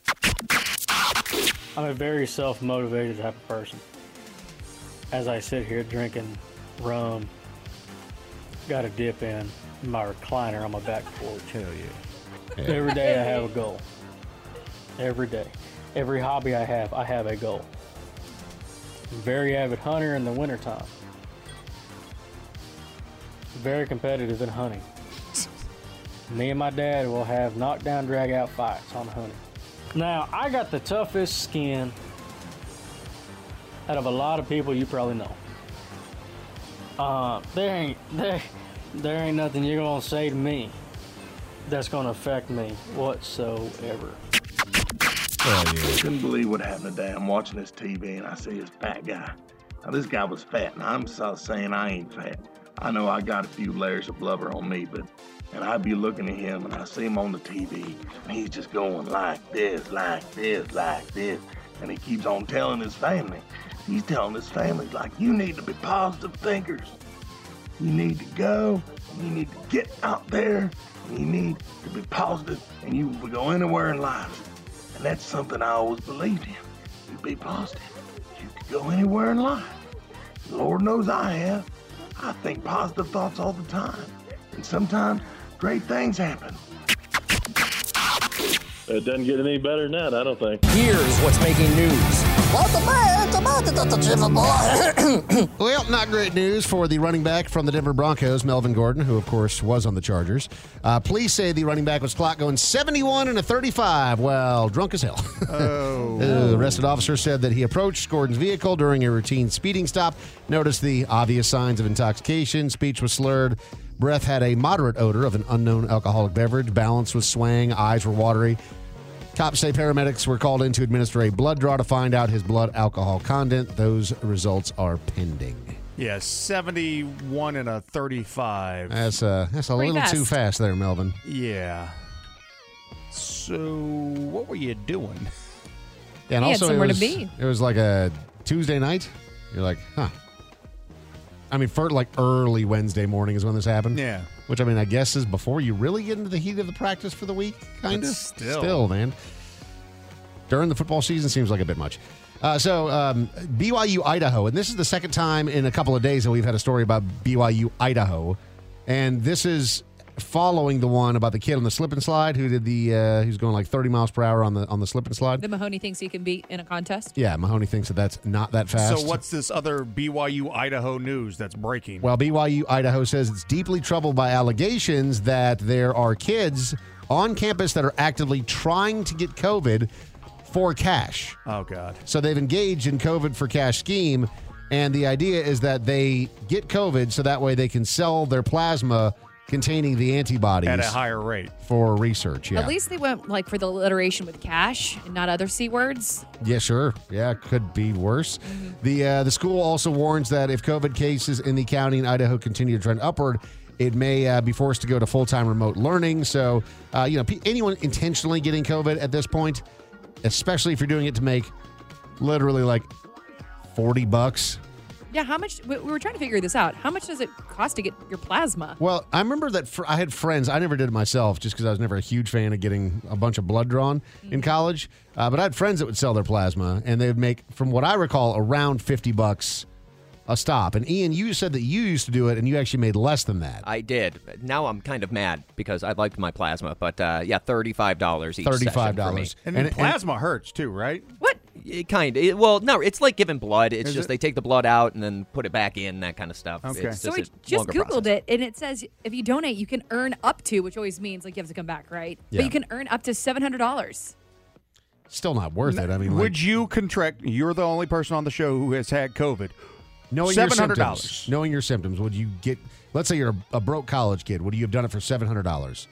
I'm a very self-motivated type of person. As I sit here drinking rum, got a dip in my recliner on my back porch. Hell yeah. Every day I have a goal. Every day. Every hobby I have a goal. I'm a very avid hunter in the wintertime. Very competitive in hunting. Me and my dad will have knockdown, drag-out fights on hunting. Now, I got the toughest skin out of a lot of people you probably know. There ain't nothing you're gonna say to me that's gonna affect me whatsoever. I couldn't believe what happened today. I'm watching this TV and I see this fat guy. Now, this guy was fat, and I'm saying I ain't fat. I know I got a few layers of blubber on me, and I'd be looking at him, and I see him on the TV, and he's just going like this, like this, like this. And he keeps on telling his family. He's telling his family, like, you need to be positive thinkers. You need to go, you need to get out there, and you need to be positive, and you will go anywhere in life. And that's something I always believed in. You be positive. You could go anywhere in life. Lord knows I have. I think positive thoughts all the time. And sometimes great things happen. It doesn't get any better than that, I don't think. Here's what's making news. Well, not great news for the running back from the Denver Broncos, Melvin Gordon, who, of course, was on the Chargers. Police say the running back was clocked going 71 and a 35. Well, drunk as hell. Oh. The arrested officer said that he approached Gordon's vehicle during a routine speeding stop, noticed the obvious signs of intoxication, speech was slurred, breath had a moderate odor of an unknown alcoholic beverage, balance was swaying, eyes were watery. Cops say paramedics were called in to administer a blood draw to find out his blood alcohol content. Those results are pending. Yeah, 71 and a 35. That's a little too fast there, Melvin. Yeah. So, what were you doing? Yeah, and He also had somewhere it was, to be. It was like a Tuesday night. You're like, huh. I mean, for like early Wednesday morning is when this happened. Yeah. Which, I mean, I guess is before you really get into the heat of the practice for the week, kind of. Still, man. During the football season seems like a bit much. BYU Idaho, and this is the second time in a couple of days that we've had a story about BYU Idaho, and this is following the one about the kid on the slip and slide who did who's going like 30 miles per hour on the slip and slide. That Mahoney thinks he can beat in a contest. Yeah, Mahoney thinks that's not that fast. So what's this other BYU Idaho news that's breaking? Well, BYU Idaho says it's deeply troubled by allegations that there are kids on campus that are actively trying to get COVID for cash. Oh, God. So they've engaged in COVID for cash scheme, and the idea is that they get COVID so that way they can sell their plasma containing the antibodies At a higher rate. for research. Yeah. At least they went like for the alliteration with cash and not other C words. Yeah, sure. Yeah, could be worse. The school also warns that if COVID cases in the county in Idaho continue to trend upward, it may be forced to go to full-time remote learning. So, anyone intentionally getting COVID at this point, especially if you're doing it to make literally like $40. Yeah, how much? We were trying to figure this out. How much does it cost to get your plasma? Well, I remember that I had friends. I never did it myself just because I was never a huge fan of getting a bunch of blood drawn in college. But I had friends that would sell their plasma, and they would make, from what I recall, around $50 a stop. And Ian, you said that you used to do it, and you actually made less than that. I did. Now I'm kind of mad because I liked my plasma. But yeah, $35 each session for me. And plasma hurts too, right? What? Well, no, it's like giving blood. It's Is just it? they take the blood out and then put it back in, that kind of stuff. Okay. It's So I a just longer Googled process. it, and it says if you donate, you can earn up to, which always means like you have to come back, right? Yeah. But you can earn up to $700. Still not worth it. I mean, would you contract? You're the only person on the show who has had COVID. knowing your $700. symptoms, knowing your symptoms, would you get? Let's say you're a broke college kid. Would you have done it for $700?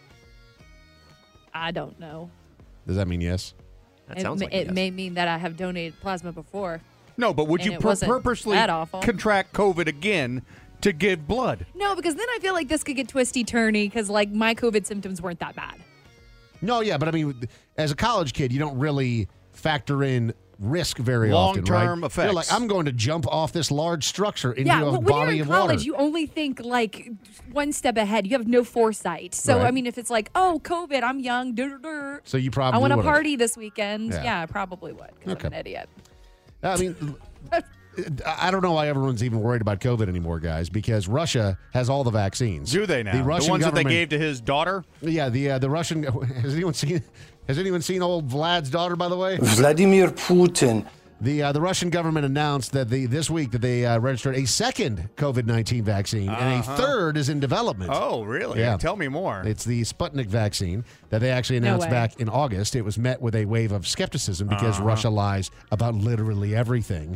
I don't know. Does that mean yes? It may mean that I have donated plasma before. No, but would And you it wasn't purposely that awful. contract COVID again to give blood? No, because then I feel like this could get twisty-turny because like my COVID symptoms weren't that bad. No, yeah, but I mean, as a college kid, you don't really factor in risk very often, right? Long-term effects. You're like, I'm going to jump off this large structure into Yeah, a when body you're of in college, water. you only think like one step ahead. You have no foresight. So Right. I mean, if it's like, oh, COVID, I'm young, So you probably I want to would've. party this weekend. Yeah. Yeah, I probably would because Okay. I'm an idiot. I mean, I don't know why everyone's even worried about COVID anymore, guys, because Russia has all the vaccines. Do they now? The Russian ones that they government- gave to his daughter? Yeah, the Russian. Has anyone seen old Vlad's daughter, by the way? Vladimir Putin. The Russian government announced that this week that they registered a second COVID-19 vaccine, and a third is in development. Oh, really? Yeah. Tell me more. It's the Sputnik vaccine that they actually No announced way. back in August. It was met with a wave of skepticism because Uh-huh. Russia lies about literally everything.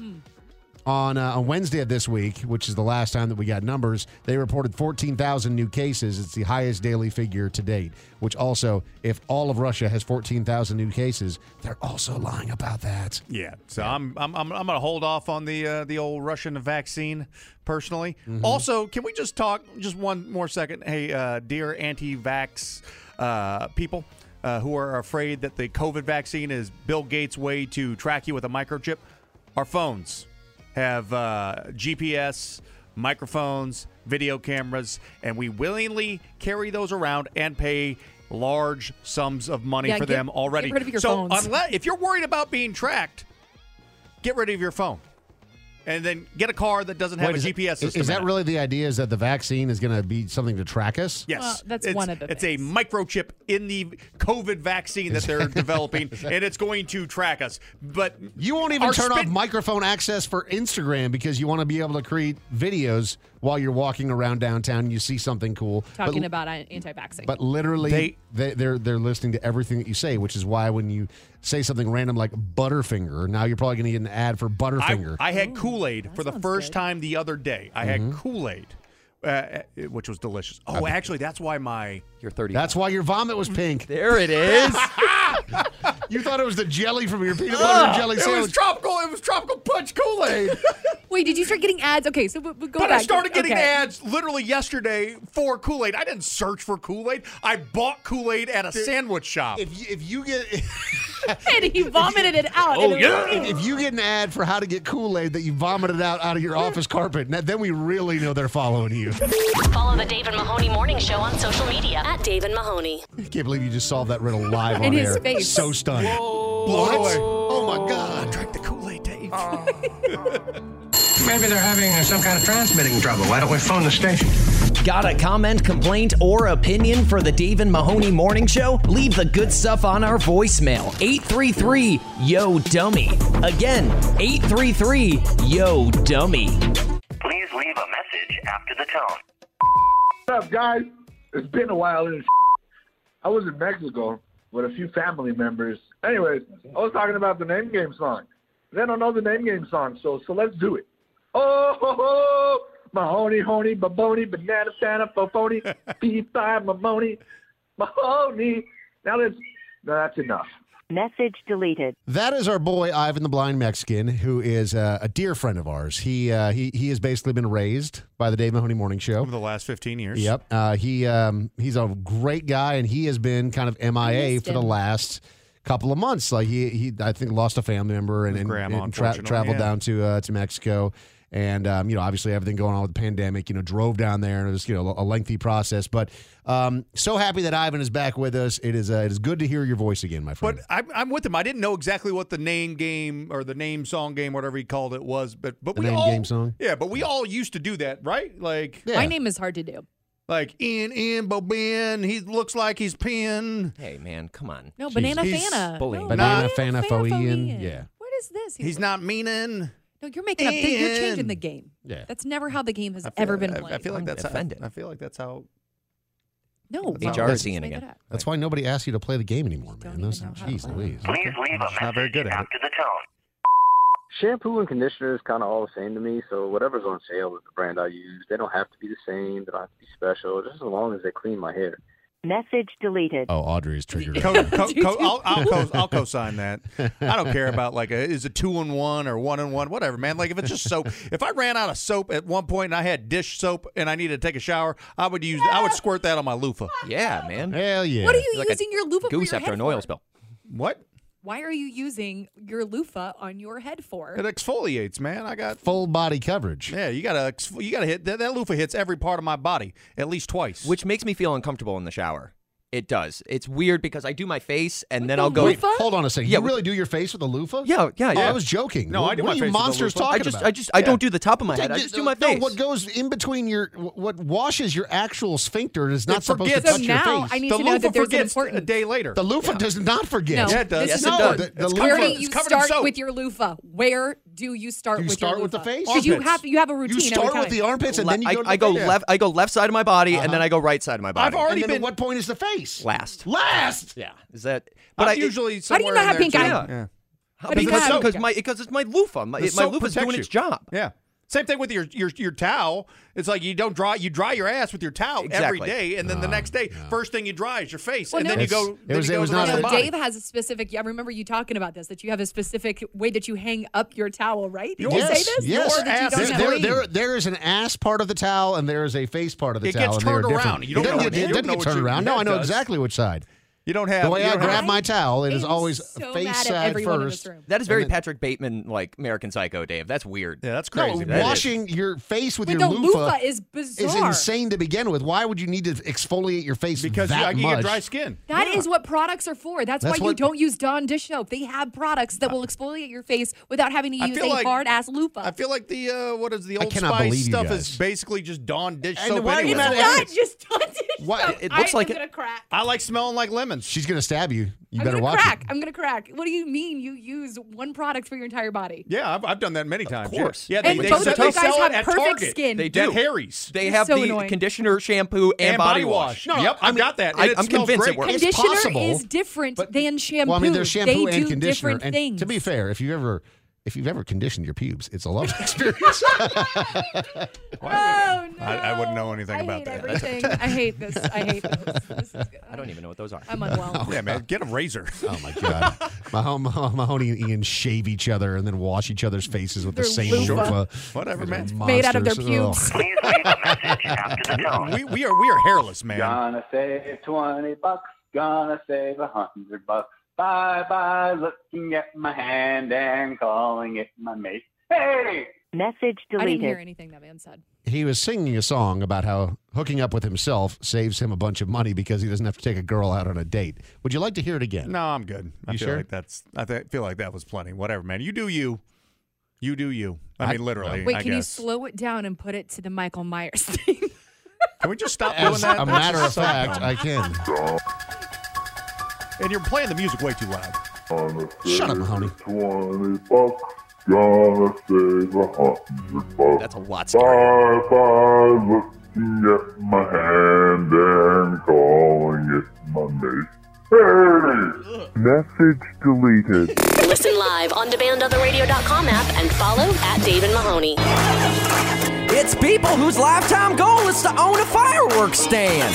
On Wednesday of this week, which is the last time that we got numbers, they reported 14,000 new cases. It's the highest daily figure to date, which also, if all of Russia has 14,000 new cases, they're also lying about that. Yeah, so I'm going to hold off on the old Russian vaccine personally. Mm-hmm. Also, can we just talk just one more second? Hey, dear anti-vax people who are afraid that the COVID vaccine is Bill Gates' way to track you with a microchip, our phones have GPS, microphones, video cameras, and we willingly carry those around and pay large sums of money for them already. Get rid of your so phones. if you're worried about being tracked, get rid of your phone. And then get a car that doesn't have a GPS system. Is that in it. really the idea? Is that the vaccine is going to be something to track us? Yes. Well, that's it's, one of the It's a microchip in the COVID vaccine that they're developing, and it's going to track us. But You won't even our turn off spin- microphone access for Instagram because you want to be able to create videos while you're walking around downtown and you see something cool. Talking but, about anti-vaxxing. But literally, they're listening to everything that you say, which is why when you say something random like Butterfinger, now you're probably going to get an ad for Butterfinger. I had Kool-Aid for the first time the other day. I had Kool-Aid, which was delicious. Oh, actually, that's why You're 30. That's why your vomit was pink. There it is. You thought it was the jelly from your peanut butter and jelly It sandwich. was tropical punch Kool-Aid. Wait, did you start getting ads? Okay, so we'll go But back. I started getting Okay. ads literally yesterday for Kool-Aid. I didn't search for Kool-Aid. I bought Kool-Aid at a sandwich shop. If you get And he vomited it out. Oh, and it was yeah. pink. if you get an ad for how to get Kool-Aid that you vomited out of your office carpet, then we really know they're following you. Follow the Dave and Mahoney Morning Show on social media at Dave and Mahoney. I can't believe you just solved that riddle live on In his air. face. So stunned. Blown away. Oh my God. Drink the Kool-Aid, Dave. Maybe they're having some kind of transmitting trouble. Why don't we phone the station? Got a comment, complaint, or opinion for the Dave and Mahoney Morning Show? Leave the good stuff on our voicemail. 833-YO-DUMMY. Again, 833-YO-DUMMY. Please leave a message after the tone. What's up, guys? It's been a while. I was in Mexico with a few family members. Anyways, I was talking about the Name Game song. They don't know the Name Game song, so let's do it. Oh, ho, ho, Mahoney, honey, baboni, banana, santa, fofoni, P5, Mahoney. Now that's enough. Message deleted. That is our boy Ivan the Blind Mexican, who is a dear friend of ours. He has basically been raised by the Dave Mahoney Morning Show over the last 15 years. Yep. He's a great guy, and he has been kind of MIA for the last couple of months. Like he I think lost a family member and traveled down to Mexico. And, obviously everything going on with the pandemic, drove down there, and it was, a lengthy process. But so happy that Ivan is back with us. It is good to hear your voice again, my friend. But I'm with him. I didn't know exactly what the name game or the name song game, whatever he called it, was. But the name game song? Yeah, but we all used to do that, right? Like My name is hard to do. Like, Bobin, he looks like he's pinned. Hey, man, come on. No, Banana Fana. Bullying. Banana Fana Foian. Yeah. What is this? He's not meaning. No, you're making up. You're changing the game. Yeah. That's never how the game has ever been played. I feel like that's offended. I feel like that's how. No, HR is seeing again. That's why nobody asks you to play the game anymore, man. Jeez Louise. Please leave a message not very good at after the tone. Shampoo and conditioner is kind of all the same to me, so whatever's on sale is the brand I use. They don't have to be the same. They don't have to be special, just as long as they clean my hair. Message deleted. Oh, Audrey is triggered. I'll co-sign that. I don't care about is it 2-in-1 or 1-in-1, whatever, man. Like if it's just soap. If I ran out of soap at one point and I had dish soap and I needed to take a shower, I would squirt that on my loofah. Yeah, man. Hell yeah. What are you using your loofah for goose your after head an oil for? spill. What? Why are you using your loofah on your head for? It exfoliates, man. I got full body coverage. Yeah, you gotta hit that loofah hits every part of my body at least twice, which makes me feel uncomfortable in the shower. It does. It's weird because I do my face and then I'll go. Wait, hold on a second. You really do your face with a loofah? Yeah. Oh, I was joking. No, I do what my are you face with a monsters loofah. talking about? I don't do the top of my head. I just do my face. No, what goes in between what washes your actual sphincter is not supposed to touch your face. I need to know that there's an important a day later. The loofah does not forget. No, Yeah, it does. Yes, it does. Where do you start with your loofah? Where do you start with your loofah? with the face? Because you have a routine. You start every with the time. armpits and then you go to I go the face. left. I go left side of my body and then I go right side of my body. I've already and then been. at what point is the face? Last. Yeah. Is that? But usually How do you not have pink eye? Yeah. Because it's my loofah. My loofah's doing its job. Yeah. Same thing with your towel. It's like you dry your ass with your towel every day, and then the next day, first thing you dry is your face, and then you go. Dave has a specific. I remember you talking about this. That you have a specific way that you hang up your towel, right? Did you say this? Yes. There is an ass part of the towel, and there is a face part of the towel. It gets turned around. You don't know. It doesn't get turned around. No, I know exactly which side. You don't have the way I grab my towel. It is always face side first. That is very Patrick Bateman, like American Psycho, Dave. That's weird. Yeah, that's crazy. No, washing your face with your loofah is bizarre. Is insane to begin with. Why would you need to exfoliate your face because that you much? get dry skin. That is what products are for. That's why you don't use Dawn dish soap. They have products that will exfoliate your face without having to use a hard ass loofah. I feel like the Old Spice stuff is basically just Dawn dish soap. It's not just Dawn dish soap. It looks like I'm gonna crack. I like smelling like lemons. She's gonna stab you. You better I'm watch crack. it. I'm gonna crack. What do you mean you use one product for your entire body? Yeah, I've done that many times. Of course. Yeah, and both of you guys have perfect skin. They do. At Harry's. They have the conditioner, shampoo, and body wash. No, yep, I've got that. I'm convinced it works. Conditioner is different than shampoo. Well, I mean, there's shampoo they and do conditioner. different And things. to be fair, if you've ever conditioned your pubes, it's a lovely experience. Oh, no. I wouldn't know anything about that. Everything. I hate this. This is good. I don't even know what those are. I'm unwell. Yeah, man, get a razor. Oh my God, Mahoney and Ian shave each other and then wash each other's faces with the same loofah. Whatever, man. Made out of their pubes. Please leave a message after the tone. We are hairless, man. Gonna save $20. Gonna save $100. Bye-bye, looking at my hand and calling it my mate. Hey! Message I didn't hear deleted. anything that man said. He was singing a song about how hooking up with himself saves him a bunch of money because he doesn't have to take a girl out on a date. Would you like to hear it again? No, I'm good. I feel sure? like feel like that was plenty. Whatever, man. You do you. You do you. I mean, literally. Wait, I can you guess. slow it down and put it to the Michael Myers thing? Can we just stop doing As that? a matter of fact, I can. And you're playing the music way too loud. Shut up, Mahoney. $20. Gonna save $100. That's a lot scary. Bye-bye, looking at my hand and calling it my mate. Hey! Message deleted. Listen live on demand on the radio.com app and follow @Dave and Mahoney. It's people whose lifetime goal is to own a fireworks stand.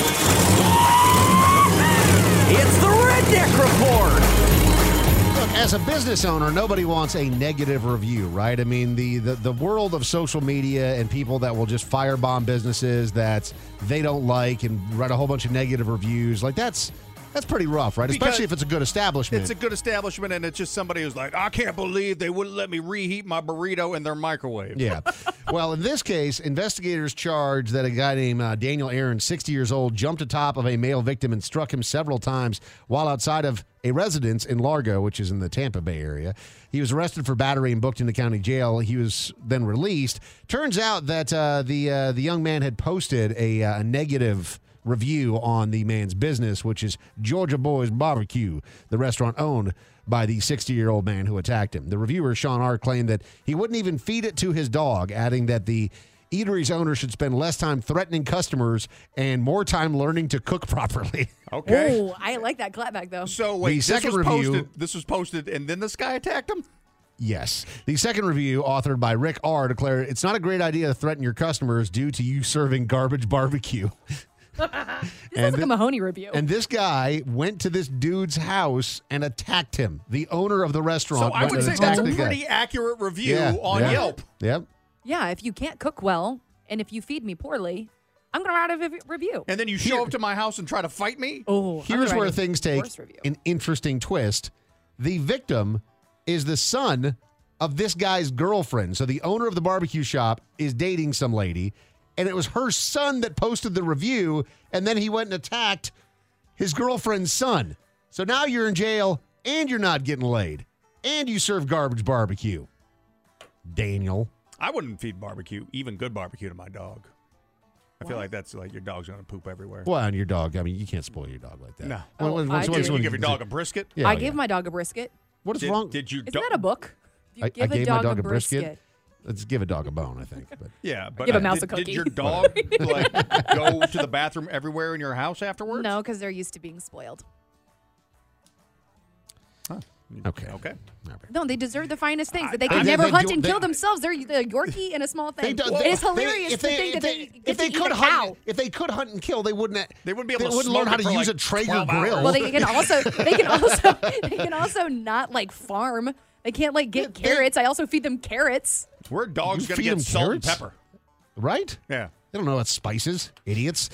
It's the Redneck Report. Look, as a business owner, nobody wants a negative review, right? I mean, the world of social media and people that will just firebomb businesses that they don't like and write a whole bunch of negative reviews, like that's pretty rough, right? Because especially if it's a good establishment. It's a good establishment, and it's just somebody who's like, I can't believe they wouldn't let me reheat my burrito in their microwave. Yeah. Well, in this case, investigators charge that a guy named Daniel Aaron, 60 years old, jumped atop of a male victim and struck him several times while outside of a residence in Largo, which is in the Tampa Bay area. He was arrested for battery and booked into county jail. He was then released. Turns out that the young man had posted a negative review on the man's business, which is Georgia Boys Barbecue, the restaurant owned by the 60-year-old man who attacked him. The reviewer, Sean R., claimed that he wouldn't even feed it to his dog, adding that the eatery's owner should spend less time threatening customers and more time learning to cook properly. Okay. Oh, I like that clapback, though. So, wait, this was posted, and then this guy attacked him? Yes. The second review, authored by Rick R., declared, it's not a great idea to threaten your customers due to you serving garbage barbecue. This sounds like a Mahoney review. And this guy went to this dude's house and attacked him. The owner of the restaurant. So I would say that's a pretty accurate review on Yelp. Yep. Yeah, if you can't cook well and if you feed me poorly, I'm going to write a review. And then you show up to my house and try to fight me? Oh, here's where things take an interesting twist. The victim is the son of this guy's girlfriend. So the owner of the barbecue shop is dating some lady. And it was her son that posted the review, and then he went and attacked his girlfriend's son. So now you're in jail, and you're not getting laid, and you serve garbage barbecue. Daniel. I wouldn't feed barbecue, even good barbecue, to my dog. I feel like that's like your dog's going to poop everywhere. Well, and your dog, I mean, you can't spoil your dog like that. No. You give your dog a brisket? Yeah, I gave my dog a brisket. What is wrong? Isn't that a book? You I give gave a dog my dog a brisket. Let's give a dog a bone, I think. But. Yeah, but give a mouse a cookie. Did your dog go to the bathroom everywhere in your house afterwards? No, because they're used to being spoiled. Huh. Okay. No, they deserve the finest things. They can never hunt and kill themselves. They're the Yorkie and a small thing. It's hilarious to think that they get to eat a cow. If they could hunt and kill, they wouldn't. They wouldn't be able to learn how to use a Traeger grill. Well, they can also not like farm. They can't like get carrots. I also feed them carrots. We're dogs going to feed get them salt carrots? and pepper. Right? Yeah. They don't know what spices, idiots.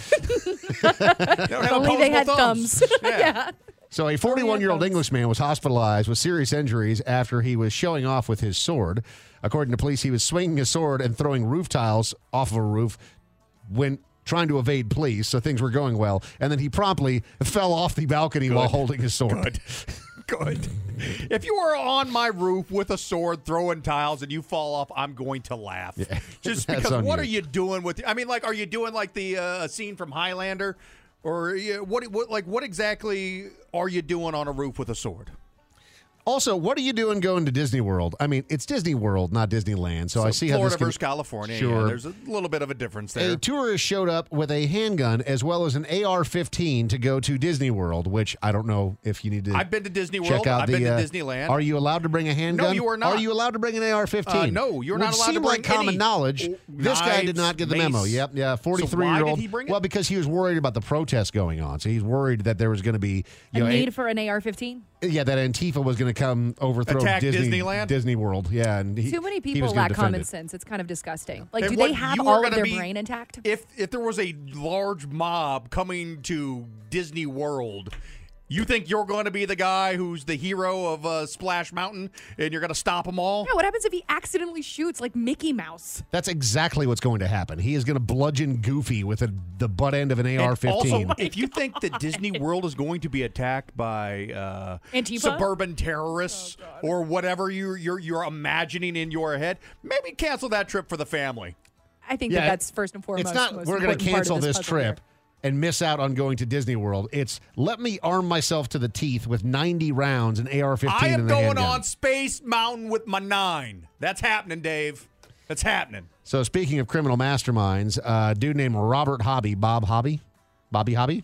If only they had thumbs. Yeah. So a 41-year-old Englishman was hospitalized with serious injuries after he was showing off with his sword. According to police, he was swinging his sword and throwing roof tiles off of a roof when trying to evade police, so things were going well. And then he promptly fell off the balcony while holding his sword. Good. If you were on my roof with a sword throwing tiles and you fall off, I'm going to laugh. Yeah. Just That's because on what you. are you doing with I mean, like, are you doing like the scene from Highlander? Or what exactly are you doing on a roof with a sword? Also, what are you doing going to Disney World? I mean, it's Disney World, not Disneyland. So I see how this Florida versus California. Sure. Yeah, there's a little bit of a difference there. A tourist showed up with a handgun as well as an AR-15 to go to Disney World, which I don't know if you need to. I've been to Disney check World. out I've been to Disneyland. Are you allowed to bring a handgun? No, you are not. Are you allowed to bring an AR-15? No, you're not allowed to seem bring like common any knowledge. This guy did not get the memo. mace. Yep, yeah, 43-year-old. So why did he bring it? Well, because he was worried about the protests going on. So he's worried that there was going to be A need for an AR-15? Yeah, that Antifa was going to come overthrow Attack Disneyland? Disney World. Yeah, and Too many people lack common sense. It's kind of disgusting. Like, And do what they have you are all of gonna their be- brain intact? If there was a large mob coming to Disney World, you think you're going to be the guy who's the hero of Splash Mountain and you're going to stop them all? Yeah, what happens if he accidentally shoots like Mickey Mouse? That's exactly what's going to happen. He is going to bludgeon Goofy with the butt end of an AR-15. Also, if you think that Disney World is going to be attacked by Antifa? suburban terrorists or whatever you're imagining in your head, maybe cancel that trip for the family. I think that's first and foremost. It's not most we're going to important part of cancel this puzzle trip here. and miss out on going to Disney World. It's let me arm myself to the teeth with 90 rounds and AR-15 I am in the going handgun. on Space Mountain with my 9. That's happening, Dave. That's happening. So speaking of criminal masterminds, a dude named Robert Hobby, Bobby Hobby? Bobby Hobby.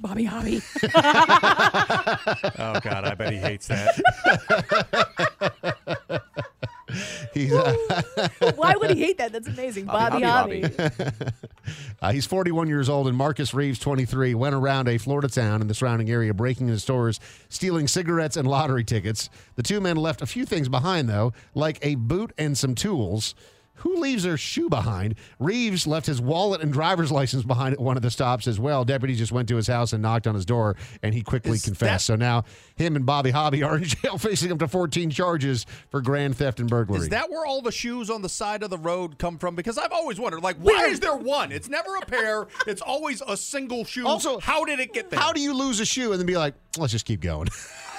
Oh, God, I bet he hates that. He's, Why would he hate that? That's amazing. Bobby Hobby. He's 41 years old, and Marcus Reeves, 23, went around a Florida town in the surrounding area, breaking into stores, stealing cigarettes and lottery tickets. The two men left a few things behind, though, like a boot and some tools. Who leaves their shoe behind? Reeves left his wallet and driver's license behind at one of the stops as well. Deputies just went to his house and knocked on his door, and he quickly confessed. So now him and Bobby Hobby are in jail facing up to 14 charges for grand theft and burglary. Is that where all the shoes on the side of the road come from? Because I've always wondered, like, why is there one? It's never a pair. It's always a single shoe. Also, how did it get there? How do you lose a shoe and then be like, let's just keep going?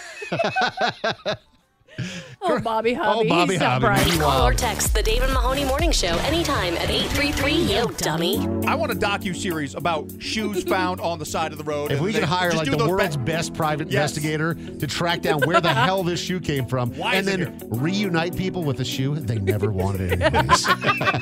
Oh, Bobby Hobby. Oh, Bobby He's so Hobby. bright. Call or text the Dave and Mahoney Morning Show anytime at 833-YO-DUMMY. I want a docu-series about shoes found on the side of the road. If we could hire like the world's best private investigator to track down where the hell this shoe came from and then reunite people with a shoe they never wanted anyways. Dave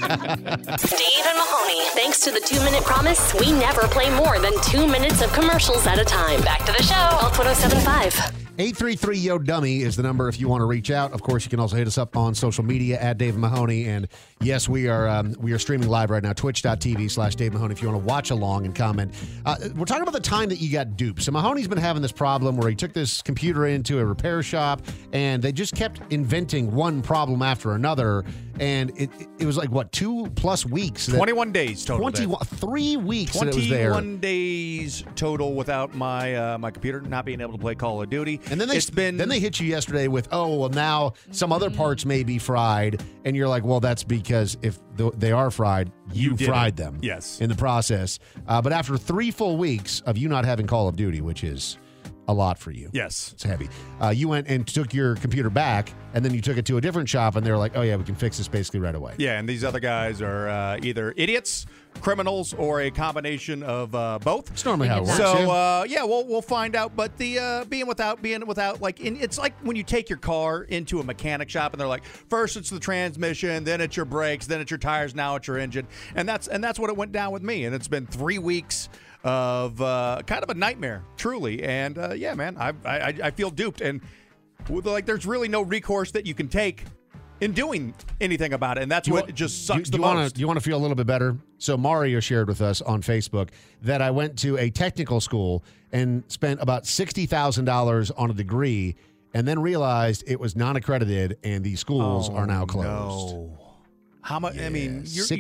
and Mahoney. Thanks to the 2-minute promise, we never play more than 2 minutes of commercials at a time. Back to the show. Health 1075. 833-YO-DUMMY is the number if you want to reach out. Of course, you can also hit us up on social media at Dave and Mahoney. And yes, we are streaming live right now, twitch.tv/Dave Mahoney if you want to watch along and comment. We're talking about the time that you got duped. So Mahoney's been having this problem where he took this computer into a repair shop and they just kept inventing one problem after another. And it was like, what, 2+ weeks? 21 days total. 3 weeks that it was there. 21 days total without my my computer not being able to play Call of Duty. And then they hit you yesterday with, oh, well, now some other parts may be fried. And you're like, well, that's because if they are fried, you fried them. Yes. In the process. But after 3 full weeks of you not having Call of Duty, which is a lot for you. Yes. It's heavy. You went and took your computer back, and then you took it to a different shop, and they were like, oh, yeah, we can fix this basically right away. Yeah, and these other guys are either idiots, criminals, or a combination of both. It's normally how it works. So, we'll find out. But the being without, like, it's like when you take your car into a mechanic shop, and they're like, first it's the transmission, then it's your brakes, then it's your tires, now it's your engine. And that's what it went down with me. And it's been 3 weeks of kind of a nightmare, truly. And man, I feel duped, and like there's really no recourse that you can take in doing anything about it, and that's what just sucks the most. Do you want to feel a little bit better? So Mario shared with us on Facebook that I went to a technical school and spent about $60,000 on a degree, and then realized it was non-accredited, and the schools are now closed. No. How much? I mean,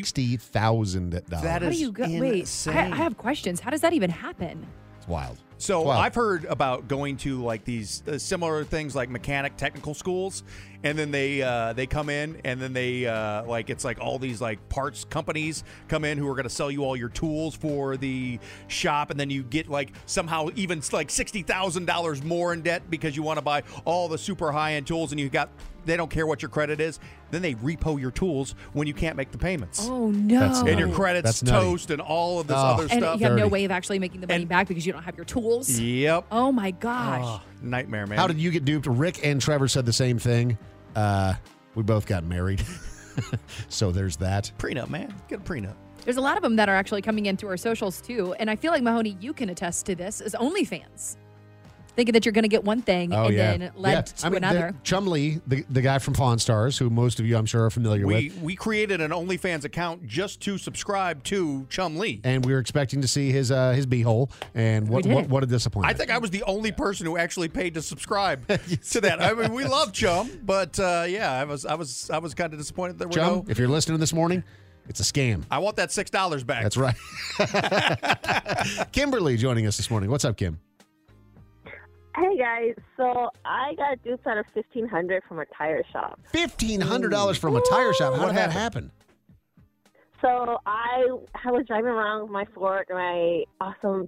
$60,000. That is How do you go? Wait, I have questions. How does that even happen? It's wild. So I've heard about going to like these similar things like mechanic technical schools, and then they come in and then they like it's like all these like parts companies come in who are going to sell you all your tools for the shop, and then you get like somehow even like $60,000 more in debt because you want to buy all the super high end tools, and they don't care what your credit is. Then they repo your tools when you can't make the payments. Oh, no. And your credit's toast and all of this other stuff. And you have no way of actually making the money back because you don't have your tools. Yep. Oh, my gosh. Nightmare, man. How did you get duped? Rick and Trevor said the same thing. We both got married. So there's that. Prenup, man. Get a prenup. There's a lot of them that are actually coming in through our socials, too. And I feel like, Mahoney, you can attest to this, as OnlyFans. Thinking that you're going to get one thing then led to another. Chumley, the guy from Pawn Stars, who most of you, I'm sure, are familiar with. We created an OnlyFans account just to subscribe to Chumley. And we were expecting to see his beehole. And what a disappointment. I think I was the only person who actually paid to subscribe to that. I mean, we love Chum, but I was kind of disappointed there were Chum, if you're listening this morning, it's a scam. I want that $6 back. That's right. Kimberly joining us this morning. What's up, Kim? Hey guys, so I got duped out of $1,500 from a tire shop. $1,500 from a tire shop. How did that happen? So I was driving around with my Ford, my awesome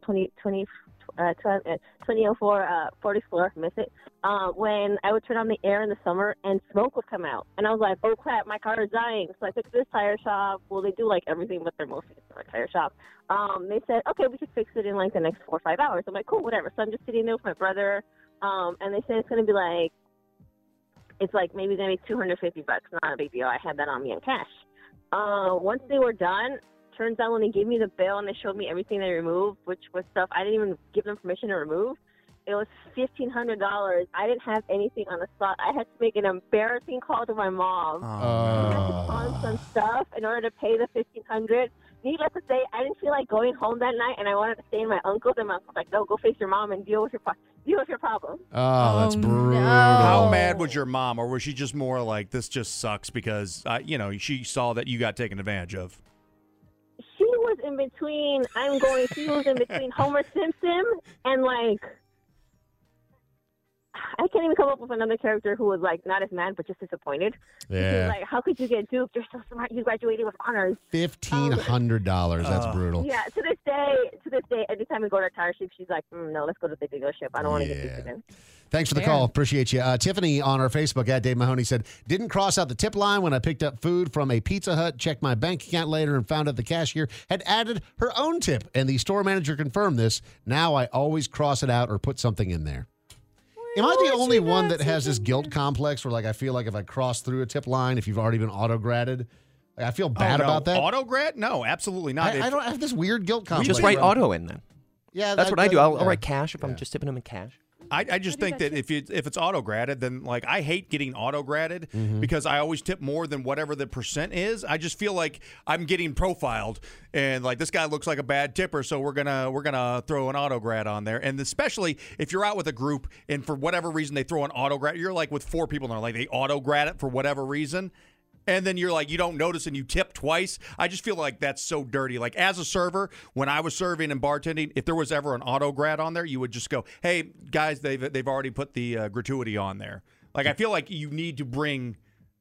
2004 Ford Explorer, miss it. When I would turn on the air in the summer and smoke would come out, and I was like, "Oh crap, my car is dying!" So I took this tire shop. Well, they do like everything, but they're mostly a tire shop. They said, "Okay, we can fix it in like the next 4 or 5 hours." I'm like, "Cool, whatever." So I'm just sitting there with my brother, and they said it's gonna be like, it's like maybe gonna be $250. Not a big deal. I had that on me in cash. Once they were done, turns out when they gave me the bill and they showed me everything they removed, which was stuff I didn't even give them permission to remove, It was $1,500. I didn't have anything on the spot. I had to make an embarrassing call to my mom. I had to pawn some stuff in order to pay the $1,500. Needless to say, I didn't feel like going home that night, and I wanted to stay in my uncle's. And my uncle was like, "No, go face your mom and deal with your problem." Oh, that's brutal. No. How mad was your mom, or was she just more like, this just sucks because, she saw that you got taken advantage of? She was in between. She was in between Homer Simpson and like. I can't even come up with another character who was like not as mad but just disappointed. Yeah. She was like, how could you get duped? You're so smart. You graduated with honors. $1,500. That's brutal. Yeah. To this day, every time we go to a tire shop, she's like, no, let's go to the dealership. I don't want to get duped again. Thanks for the call. Appreciate you. Tiffany on our Facebook at Dave Mahoney said, didn't cross out the tip line when I picked up food from a Pizza Hut, checked my bank account later and found out the cashier had added her own tip. And the store manager confirmed this. Now I always cross it out or put something in there. Am I the only one that has this guilt complex where, like, I feel like if I cross through a tip line, if you've already been auto-graded, I feel bad about that? Auto-grad? No, absolutely not. I don't have this weird guilt complex. Just write auto in then. Yeah, that's what I do. I'll write cash if I'm just tipping them in cash. I just think that if it's auto-graded, then, like, I hate getting auto-graded because I always tip more than whatever the percent is. I just feel like I'm getting profiled and, like, this guy looks like a bad tipper, so we're gonna throw an auto-grad on there. And especially if you're out with a group and for whatever reason they throw an auto-grad, you're, like, with 4 people and they're like, they auto-grad it for whatever reason. And then you're like, you don't notice and you tip twice. I just feel like that's so dirty. Like, as a server, when I was serving and bartending, if there was ever an auto grad on there, you would just go, hey, guys, they've already put the gratuity on there. Like, I feel like you need to bring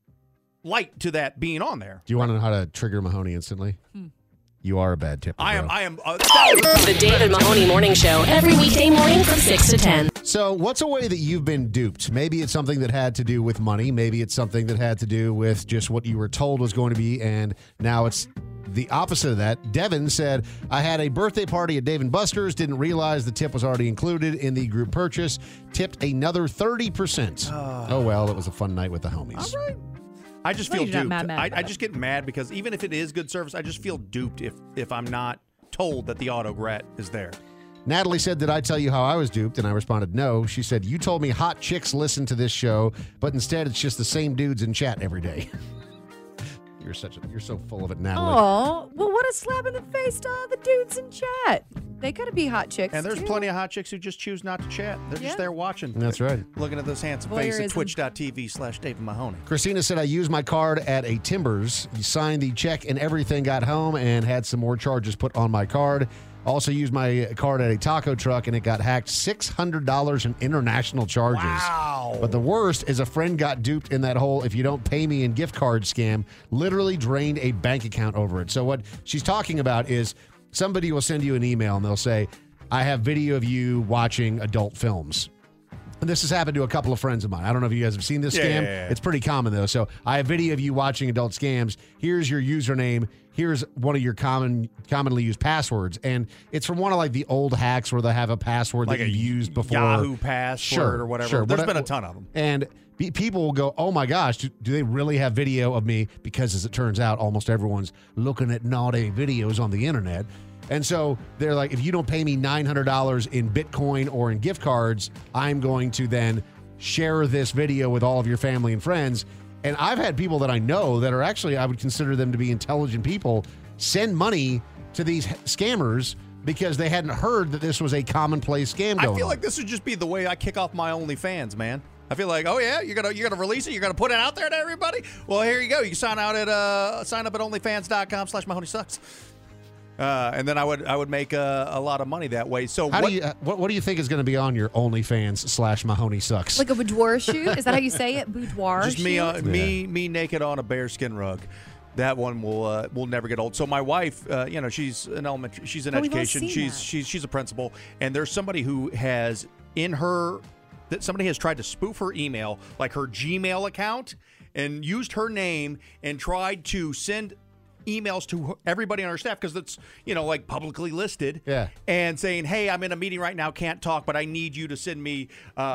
light to that being on there. Do you want to know how to trigger Mahoney instantly? You are a bad tipper. I am. The David Mahoney Morning Show, every weekday morning from 6 to 10. So what's a way that you've been duped? Maybe it's something that had to do with money. Maybe it's something that had to do with just what you were told was going to be, and now it's the opposite of that. Devin said, I had a birthday party at Dave & Buster's, didn't realize the tip was already included in the group purchase, tipped another 30%. Oh, well, it was a fun night with the homies. All right. I just feel duped. I just get mad because even if it is good service, I just feel duped if I'm not told that the auto-grat is there. Natalie said, did I tell you how I was duped? And I responded, no. She said, you told me hot chicks listen to this show, but instead it's just the same dudes in chat every day. You're so full of it, Natalie. Oh, well, what a slap in the face to all the dudes in chat. They could be hot chicks, and there's too. plenty of hot chicks who just choose not to chat. They're just there watching. That's right. Looking at this handsome face at twitch.tv/David Mahoney. Christina said, I used my card at a Timbers, signed the check and everything, got home, and had some more charges put on my card. Also used my card at a taco truck, and it got hacked. $600 in international charges. Wow. But the worst is a friend got duped in that whole if you don't pay me in gift card scam, literally drained a bank account over it. So what she's talking about is somebody will send you an email, and they'll say, I have video of you watching adult films. And this has happened to a couple of friends of mine. I don't know if you guys have seen this scam. Yeah. It's pretty common, though. So I have video of you watching adult scams. Here's your username. Here's one of your commonly used passwords. And it's from one of, like, the old hacks where they have a password like that you've used before. Yahoo password or whatever. Sure. There's been a ton of them. And people will go, oh, my gosh, do they really have video of me? Because, as it turns out, almost everyone's looking at naughty videos on the internet. And so they're like, if you don't pay me $900 in Bitcoin or in gift cards, I'm going to then share this video with all of your family and friends. And I've had people that I know that are actually, I would consider them to be intelligent people, send money to these scammers because they hadn't heard that this was a commonplace scam going on. I feel like this would just be the way I kick off my OnlyFans, man. I feel like, oh yeah, you're gonna release it, you're gonna put it out there to everybody. Well, here you go. You can sign up at OnlyFans.com/MahoneySucks. And then I would make a lot of money that way. So what do you think is going to be on your OnlyFans /Mahoney Sucks? Like a boudoir shoot? Is that how you say it? Boudoir just shoot? me naked on a bearskin rug. That one will never get old. So my wife, she's an elementary, she's in education, she's a principal, and there's somebody who has somebody has tried to spoof her email, like her Gmail account, and used her name and tried to send emails to everybody on our staff because it's like publicly listed, and saying, hey, I'm in a meeting right now, can't talk, but I need you to send me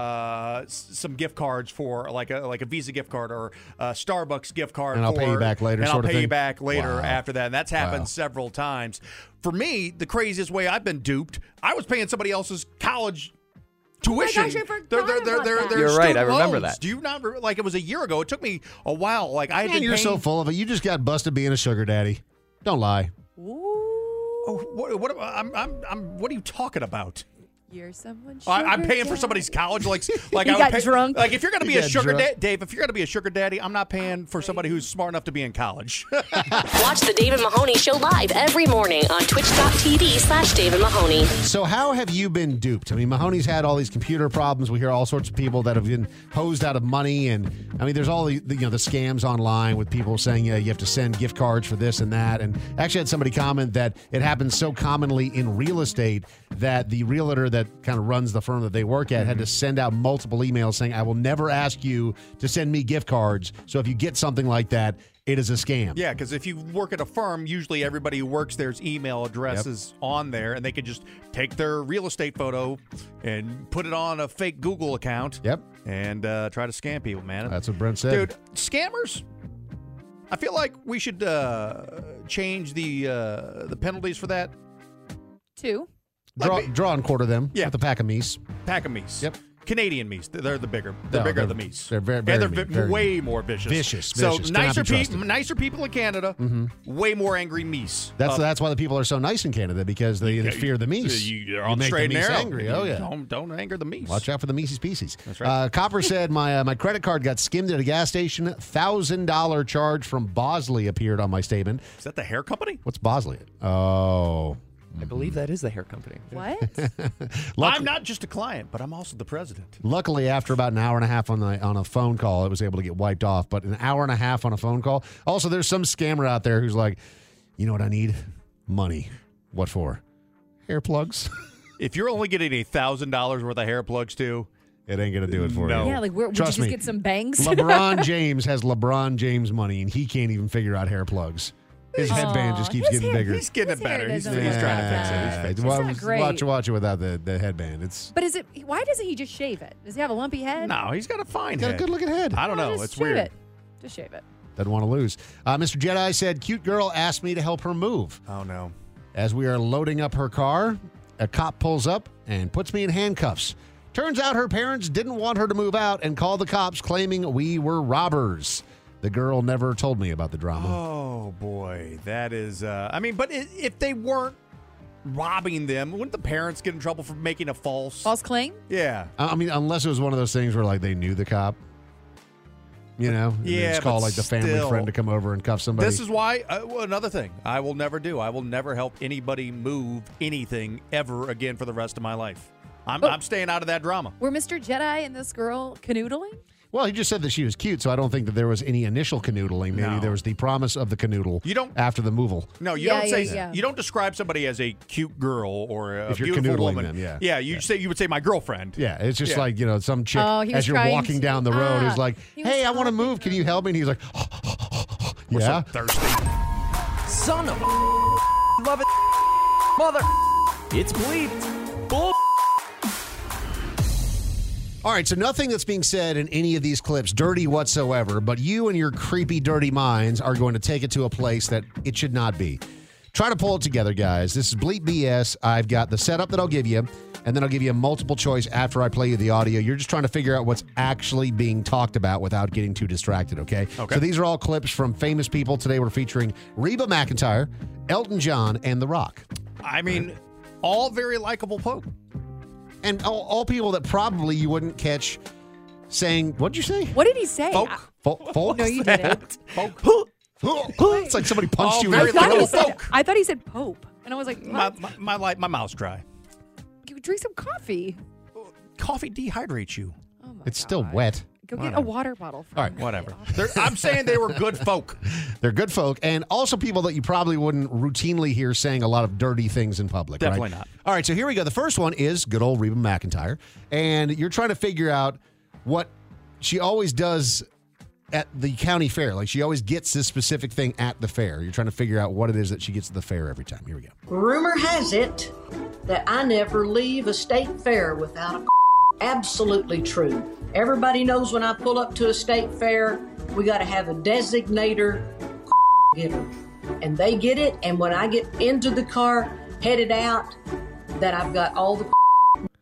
some gift cards for like a Visa gift card or a Starbucks gift card, and I'll pay you back later. And sort I'll of pay thing. you back later Wow. after that. And that's happened several times. For me, the craziest way I've been duped, I was paying somebody else's college tuition. Oh my gosh, I forgot They're about that. You're right, I remember loans. that. Do you not like it was a year ago? It took me a while. Like I had Man, been you're paying, so full of it. You just got busted being a sugar daddy. Don't lie. Oh, what are you talking about? You're someone. I'm paying for somebody's college, like You I would got pay, drunk. Like if you're going to be You a got sugar drunk. daddy, Dave. If you're going to be a sugar daddy, I'm not paying for somebody who's smart enough to be in college. Watch the Dave and Mahoney Show live every morning on twitch.tv/Dave and Mahoney. So how have you been duped? I mean, Mahoney's had all these computer problems. We hear all sorts of people that have been hosed out of money, and I mean, there's all the scams online with people saying you have to send gift cards for this and that. And actually, had somebody comment that it happens so commonly in real estate that the realtor that kind of runs the firm that they work at had to send out multiple emails saying, "I will never ask you to send me gift cards. So if you get something like that, it is a scam." Yeah, because if you work at a firm, usually everybody who works there's email addresses on there, and they could just take their real estate photo and put it on a fake Google account. Yep. And try to scam people, man. That's what Brent said. Dude, scammers. I feel like we should change the penalties for that. 2. Draw and quarter them with a pack of meese. Pack of meese. Yep. Canadian meese. They're the bigger. No, They're they're- the meese. they're very, and very they're mean, very way mean. more vicious. Vicious. So Cannot be trusted. nicer people in Canada. Way more angry meese. That's why the people are so nice in Canada, because they fear the meese. You're You on make straight the and meese narrow. angry. Oh yeah. Don't anger the meese. Watch out for the meesy species. That's right. Copper said my credit card got skimmed at a gas station. $1,000 charge from Bosley appeared on my statement. Is that the hair company? What's Bosley? Oh. I believe that is the hair company. What? I'm not just a client, but I'm also the president. Luckily, after about an hour and a half on a phone call, it was able to get wiped off. But an hour and a half on a phone call. Also, there's some scammer out there who's like, you know what I need? Money. What for? Hair plugs. If you're only getting $1,000 worth of hair plugs too, it ain't gonna do it for No. you. Yeah, like would you Trust just me. get some bangs? LeBron James has LeBron James money, and he can't even figure out hair plugs. His headband just keeps getting bigger. He's getting it better. He's trying doesn't to look fix it. He's fixing Well, it. not great. watch it without the headband. It's But is it? Why doesn't he just shave it? Does he have a lumpy head? No, he's got a fine got a head. good looking head. I don't know. Just It's shave weird. It. Just shave it. Doesn't want to lose. Mr. Jedi said, cute girl asked me to help her move. Oh, no. As we are loading up her car, a cop pulls up and puts me in handcuffs. Turns out her parents didn't want her to move out and called the cops claiming we were robbers. The girl never told me about the drama. Oh, boy. That is, but if they weren't robbing them, wouldn't the parents get in trouble for making a false claim? Yeah. I mean, unless it was one of those things where, like, they knew the cop. You know? And they Yeah, just call, but like, the family still. friend to come over and cuff somebody. This is why, another thing I will never do. I will never help anybody move anything ever again for the rest of my life. I'm staying out of that drama. Were Mr. Jedi and this girl canoodling? Well, he just said that she was cute, so I don't think that there was any initial canoodling. Maybe No. there was the promise of the canoodle after the moval. No, you don't say you don't describe somebody as a cute girl or a If you're beautiful canoodling woman. them, yeah. Yeah, you would say my girlfriend. Yeah, it's just Yeah. like, some chick, Oh, he was as you're trying walking to- down the road, is like, he was hey, I want to move. Can you help me? And he's like, We're yeah. so thirsty. Son of a love it, mother. It's bleeped. Bull. All right, so nothing that's being said in any of these clips dirty whatsoever, but you and your creepy, dirty minds are going to take it to a place that it should not be. Try to pull it together, guys. This is Bleep BS. I've got the setup that I'll give you, and then I'll give you a multiple choice after I play you the audio. You're just trying to figure out what's actually being talked about without getting too distracted, okay? Okay. So these are all clips from famous people. Today we're featuring Reba McEntire, Elton John, and The Rock. I mean, all very likable folk. And all people that probably you wouldn't catch saying, what'd you say? What did he say? Folk. Folk? No, you didn't. Folk. It's like somebody punched you in very the throat. I thought he said Pope. And I was like, what? My mouth's dry. You drink some coffee. Coffee dehydrates you. Oh my It's still wet. Go get a water bottle. All right, whatever. I'm saying they were good folk. They're good folk, and also people that you probably wouldn't routinely hear saying a lot of dirty things in public. Definitely right? not. All right, so here we go. The first one is good old Reba McEntire, and you're trying to figure out what she always does at the county fair. Like, she always gets this specific thing at the fair. You're trying to figure out what it is that she gets at the fair every time. Here we go. Rumor has it that I never leave a state fair without a absolutely true. Everybody knows when I pull up to a state fair, we got to have a designator getter. And they get it, and when I get into the car, headed out, that I've got all the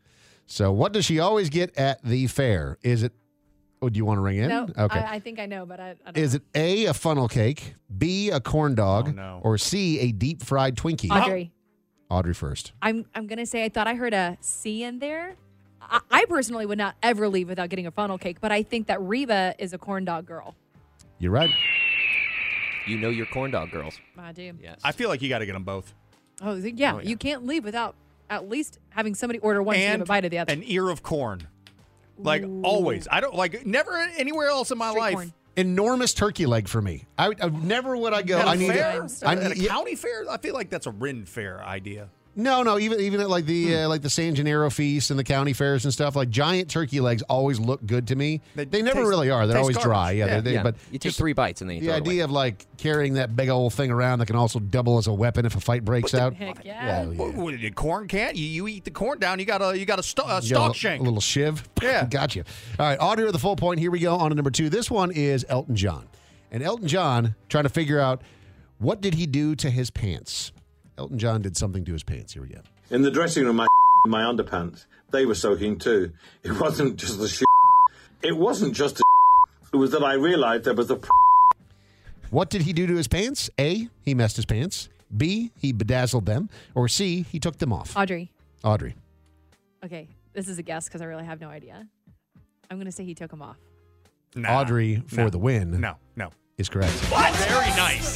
So what does she always get at the fair? Is it, do you want to ring in? No, Okay. I think I know, but I don't Is know. it A, a funnel cake, B, a corn dog, or C, a deep fried Twinkie? Audrey. Audrey first. I'm going to say I thought I heard a C in there. I personally would not ever leave without getting a funnel cake, but I think that Reba is a corn dog girl. You're right. You know your corn dog girls. I do. Yes. I feel like you got to get them both. Oh, yeah. You can't leave without at least having somebody order one to give a bite of the other. An ear of corn. Like always. I don't like never anywhere else in my life. corn. Enormous turkey leg for me. I never would I go. At I a need fair? At a yeah. county fair? I feel like that's a Ren fair idea. No, even at like the San Gennaro feast and the county fairs and stuff, like giant turkey legs always look good to me. They never really are. They're always dry. Yeah, but you take 3 bites and then you the throw it away. idea of like carrying that big old thing around that can also double as a weapon if a fight breaks out. Heck What, corn can't you eat the corn down? You got a stalk You got shank. a little shiv. Yeah. Gotcha. All right, Audrey with the full point. Here we go on to number 2. This one is Elton John. And Elton John trying to figure out what did he do to his pants. Elton John did something to his pants. Here we go. In the dressing room, my underpants, they were soaking too. It wasn't just the shit. It wasn't just the shit. It was that I realized there was a What did he do to his pants? A, he messed his pants. B, he bedazzled them. Or C, he took them off. Audrey. Audrey. This is a guess because I really have no idea. I'm going to say he took them off. Audrey for the win. No. Is correct. What? Very nice.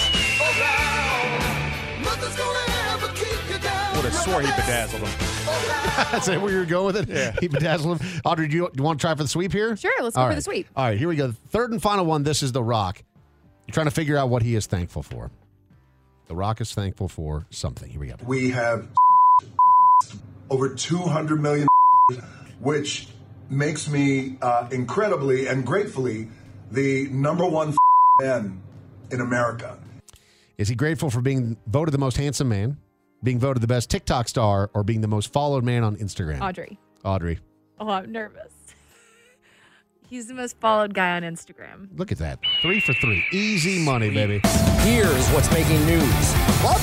Would have swore he bedazzled him. That's where you were going with it? Yeah. He bedazzled him. Audrey, do you want to try for the sweep here? Sure, let's go All for right. the sweep. All right, here we go. Third and final one. This is The Rock. You're trying to figure out what he is thankful for. The Rock is thankful for something. Here we go. We have over 200 million, which makes me incredibly and gratefully the number one man in America. Is he grateful for being voted the most handsome man, being voted the best TikTok star, or being the most followed man on Instagram? Audrey. Oh, I'm nervous. He's the most followed guy on Instagram. Look at that. 3 for 3. Easy money, baby. Here's what's making news.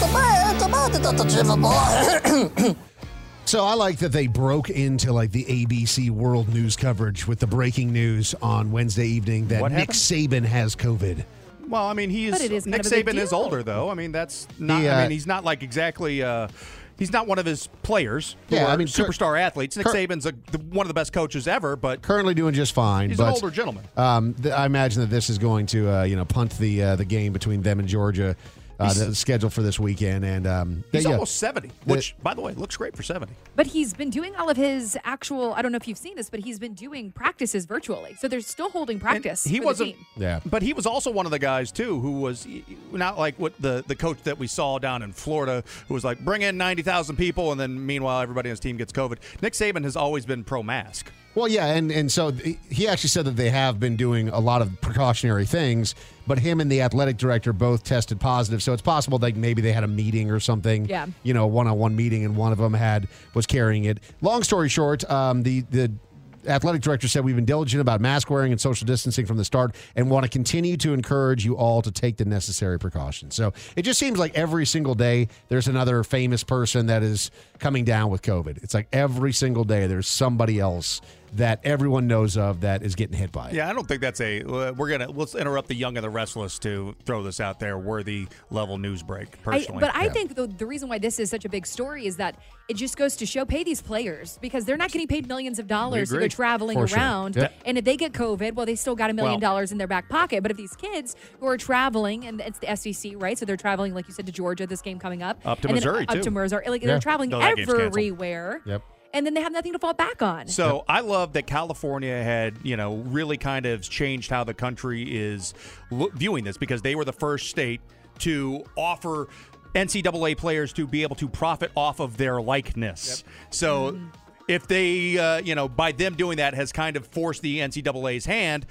So I like that they broke into like the ABC World News coverage with the breaking news on Wednesday evening that What Nick happened? Saban has COVID. Well, I mean, But it is kind Nick of a big Saban is deal. older, though. I mean, that's not. Yeah. I mean, he's not like exactly. He's not one of his players. Who Yeah, are I mean, superstar athletes. Nick Cur- Saban's one of the best coaches ever, but Currently doing just fine. he's but, an older gentleman. I imagine that this is going to punt the game between them and Georgia. The schedule for this weekend, and He's yeah. almost 70, which, by the way, looks great for 70. But he's been doing all of his actual, I don't know if you've seen this, but he's been doing practices virtually. So they're still holding practice He for wasn't. the team. Yeah. But he was also one of the guys too who was not like what the coach that we saw down in Florida, who was like bring in 90,000 people, and then meanwhile everybody on his team gets COVID. Nick Saban has always been pro-mask. Well, yeah, and so he actually said that they have been doing a lot of precautionary things, but him and the athletic director both tested positive. So it's possible that maybe they had a meeting or something. Yeah. A one-on-one meeting, and one of them was carrying it. Long story short, the athletic director said we've been diligent about mask wearing and social distancing from the start, and want to continue to encourage you all to take the necessary precautions. So it just seems like every single day there's another famous person that is coming down with COVID. It's like every single day there's somebody else that everyone knows of that is getting hit by it. Yeah, I don't think that's let's interrupt the young and the restless to throw this out there, worthy level news break, personally. I think the reason why this is such a big story is that it just goes to show pay these players because they're not getting paid millions of dollars to go traveling For sure. around. Yep. And if they get COVID, well, they still got $1 million in their back pocket. But if these kids who are traveling, and it's the SEC, right? So they're traveling, like you said, to Georgia, this game coming up. Up to and then Missouri, Up too. to Missouri. Like, Yeah. they're traveling No, that game's canceled. everywhere. Yep. And then they have nothing to fall back on. So I love that California had, really kind of changed how the country is viewing this, because they were the first state to offer NCAA players to be able to profit off of their likeness. Yep. So if they, by them doing that, has kind of forced the NCAA's hand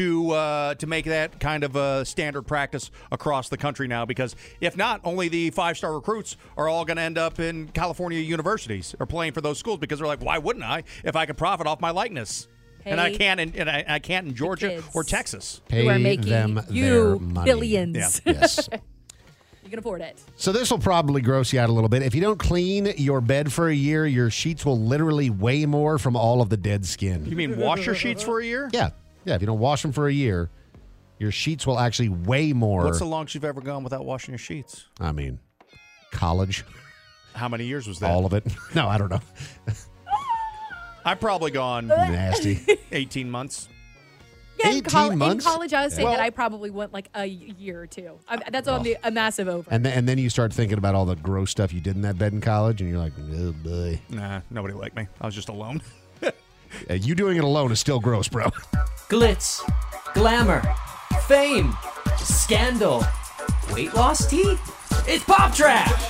to make that kind of a standard practice across the country now. Because if not, only the 5-star recruits are all going to end up in California universities or playing for those schools, because they're like, why wouldn't I if I could profit off my likeness? And I can't I can't in Georgia or Texas. Pay who are making them you their money. billions. Yeah. Yes. You can afford it. So this will probably gross you out a little bit. If you don't clean your bed for a year, your sheets will literally weigh more from all of the dead skin. You mean wash your sheets for a year? Yeah. Yeah, if you don't wash them for a year, your sheets will actually weigh more. What's the longest you've ever gone without washing your sheets? I mean, college. How many years was that? All of it. No, I don't know. I've probably gone nasty. 18 months. Yeah, 18 months? In college, I was saying Well- that I probably went like a year or two. That's on a massive over. And then you start thinking about all the gross stuff you did in that bed in college, and you're like, oh, boy. Nah, nobody liked me. I was just alone. You doing it alone is still gross, bro. Glitz, glamour, fame, scandal, weight loss tea. It's Pop Trash.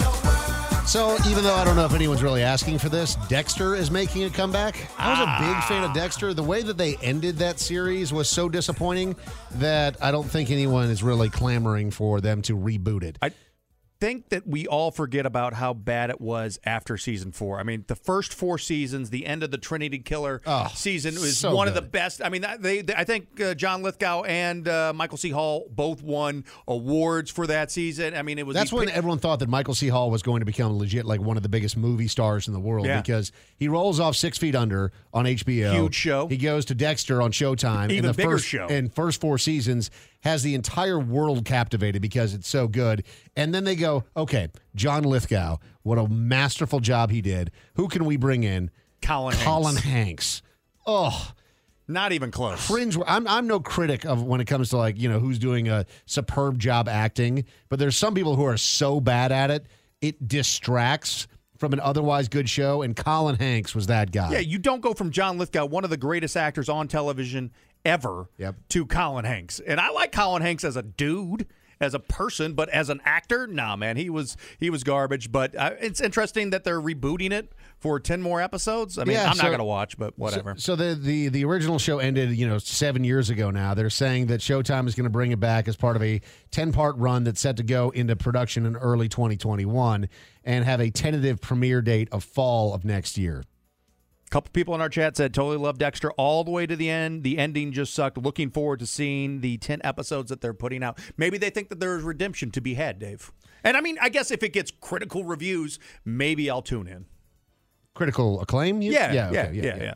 So even though I don't know if anyone's really asking for this, Dexter is making a comeback. I was a big fan of Dexter. The way that they ended that series was so disappointing that I don't think anyone is really clamoring for them to reboot it. I think that we all forget about how bad it was after season 4. I mean, the first 4 seasons, the end of the Trinity Killer season was so one of the good. best. I mean, I think John Lithgow and Michael C. Hall both won awards for that season. I mean, it was That's when everyone thought that Michael C. Hall was going to become legit like one of the biggest movie stars in the world because he rolls off 6 Feet Under on HBO. Huge show. He goes to Dexter on Showtime. Even the bigger first, show. And first 4 seasons has the entire world captivated because it's so good. And then they go, okay, John Lithgow, what a masterful job he did. Who can we bring in? Colin Hanks. Oh, not even close. Cringe. I'm no critic of when it comes to like, who's doing a superb job acting, but there's some people who are so bad at it, it distracts from an otherwise good show, and Colin Hanks was that guy. Yeah, you don't go from John Lithgow, one of the greatest actors on television ever, to Colin Hanks. And I like Colin Hanks as a dude, as a person, but as an actor, nah, man, he was garbage. But it's interesting that they're rebooting it for 10 more episodes. I mean, I'm not going to watch, but whatever. So the original show ended, 7 years ago now. They're saying that Showtime is going to bring it back as part of a 10-part run that's set to go into production in early 2021 and have a tentative premiere date of fall of next year. Couple people in our chat said totally love Dexter all the way to the end. The ending just sucked. Looking forward to seeing the 10 episodes that they're putting out. Maybe they think that there's redemption to be had, Dave. And I mean, I guess if it gets critical reviews, maybe I'll tune in. Critical acclaim? Yeah.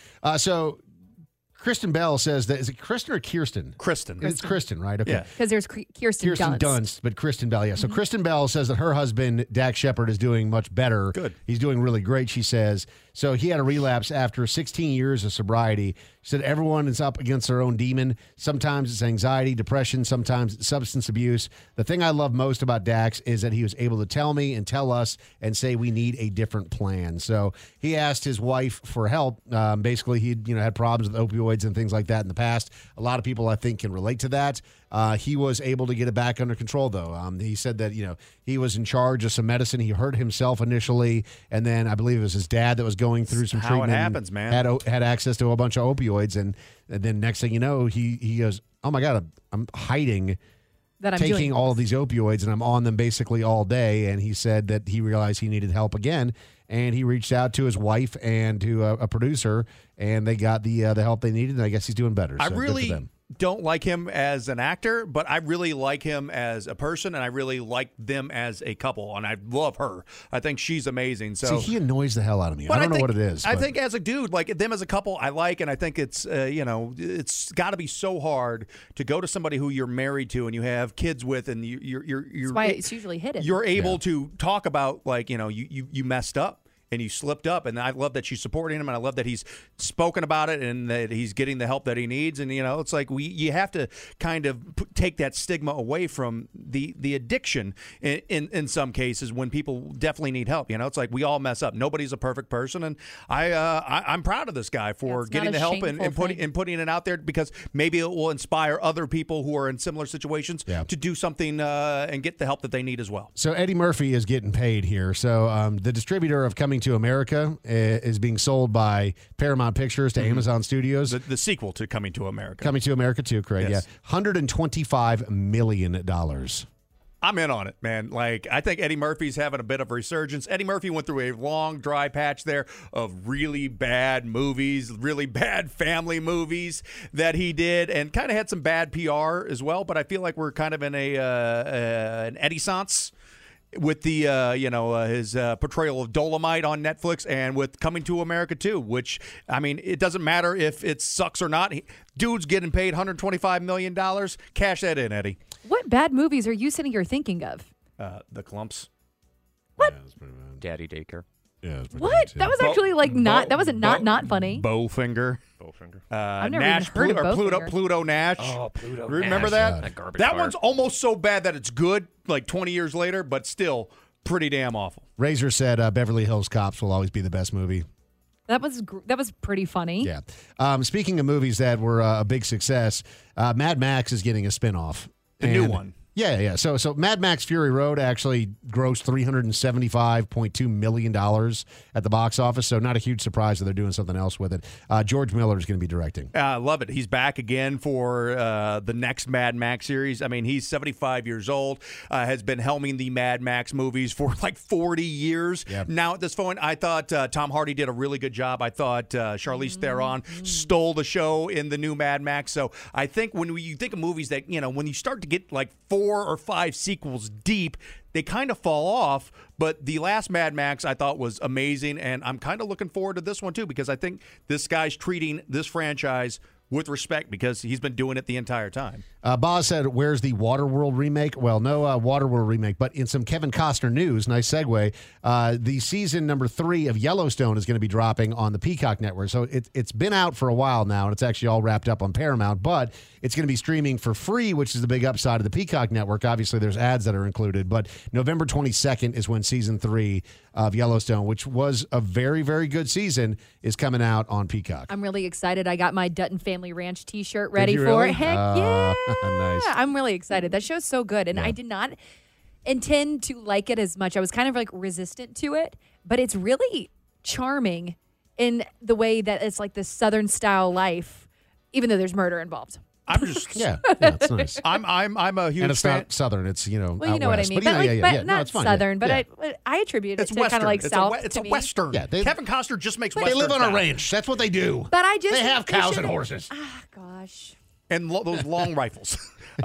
So Kristen Bell says that, is it Kristen or Kirsten? Kristen. It's Kristen, right? Okay. Because there's Kirsten Dunst. But Kristen Bell, yeah. So Kristen Bell says that her husband, Dax Shepard, is doing much better. Good. He's doing really great, she says. So he had a relapse after 16 years of sobriety. She said everyone is up against their own demon. Sometimes it's anxiety, depression, sometimes it's substance abuse. The thing I love most about Dax is that he was able to tell me and tell us and say we need a different plan. So he asked his wife for help. Basically, he had problems with opioids and things like that in the past. A lot of people, I think, can relate to that. He was able to get it back under control, though. He said that, he was in charge of some medicine. He hurt himself initially, and then I believe it was his dad that was going through some treatment. How it happens, man. Had access to a bunch of opioids, and then next thing you know, he goes, oh, my God, I'm hiding that I'm taking doing all of these opioids, and I'm on them basically all day. And he said that he realized he needed help again, and he reached out to his wife and to a producer, and they got the help they needed, and I guess he's doing better. I So good for really them. don't like him as an actor, but I really like him as a person, and I really like them as a couple, and I love her. I think she's amazing. So See, he annoys the hell out of me. I don't know what it is. I but- think as a dude, like them as a couple, I like, and I think it's it's got to be so hard to go to somebody who you're married to and you have kids with, and you're That's why it's usually hidden. You're able to talk about like you messed up. And you slipped up, and I love that she's supporting him, and I love that he's spoken about it, and that he's getting the help that he needs. And it's like you have to kind of take that stigma away from the addiction in some cases when people definitely need help. It's like we all mess up. Nobody's a perfect person, and I'm proud of this guy for getting the help and putting it out there, because maybe it will inspire other people who are in similar situations to do something and get the help that they need as well. So Eddie Murphy is getting paid here. So the distributor of Coming to America is being sold by Paramount Pictures to Amazon Studios. The sequel to Coming to America. Coming to America 2, correct? Yes. Yeah. $125 million. I'm in on it, man. Like, I think Eddie Murphy's having a bit of a resurgence. Eddie Murphy went through a long, dry patch there of really bad movies, really bad family movies that he did, and kind of had some bad PR as well. But I feel like we're kind of in an Eddie-sance with the his portrayal of Dolomite on Netflix, and with Coming to America 2, which, I mean, it doesn't matter if it sucks or not. Dude's getting paid $125 million. Cash that in, Eddie. What bad movies are you sitting here thinking of? The Clumps. What? Yeah, Daddy Daycare. Yeah, it was What? That was actually that wasn't not funny. Bowfinger. I've never Nash, even heard of Bowfinger. Pluto Nash. Oh, Pluto Remember Nash. that? Garbage That fire. one's almost so bad that it's good, like 20 years later, but still pretty damn awful. Razor said Beverly Hills Cops will always be the best movie. That was pretty funny. Yeah. Speaking of movies that were a big success, Mad Max is getting a spinoff. The new one. Yeah. So Mad Max Fury Road actually grossed $375.2 million at the box office. So not a huge surprise that they're doing something else with it. George Miller is going to be directing. I love it. He's back again for the next Mad Max series. I mean, he's 75 years old, has been helming the Mad Max movies for like 40 years. Yep. Now at this point, I thought Tom Hardy did a really good job. I thought Charlize Theron stole the show in the new Mad Max. So I think when you think of movies that, when you start to get like 4 or 5 sequels deep, they kind of fall off. But the last Mad Max I thought was amazing, and I'm kind of looking forward to this one too, because I think this guy's treating this franchise with respect because he's been doing it the entire time. Boz said, where's the Waterworld remake? Well, no Waterworld remake, but in some Kevin Costner news, nice segue, the season number 3 of Yellowstone is going to be dropping on the Peacock Network. So it's been out for a while now, and it's actually all wrapped up on Paramount, but it's going to be streaming for free, which is the big upside of the Peacock Network. Obviously, there's ads that are included, but November 22nd is when season 3 of Yellowstone, which was a very, very good season, is coming out on Peacock. I'm really excited. I got my Dutton Family Ranch t-shirt ready you for really? it. Heck yeah. Nice. I'm really excited. That show's so good. And I did not intend to like it as much. I was kind of like resistant to it, but it's really charming in the way that it's like this Southern style life, even though there's murder involved. I'm just yeah, it's nice. I'm a huge and it's fan. not Southern. It's well, you out know west. what I mean. But, Not no, it's fine. Southern, yeah. but I attribute it It's to kind Western. of like It's South. it's a to me. Western. Yeah, Kevin Costner just makes They Western live on a style. ranch. That's what they do. But I just they have cows and should've- horses. Ah, gosh. And those long rifles.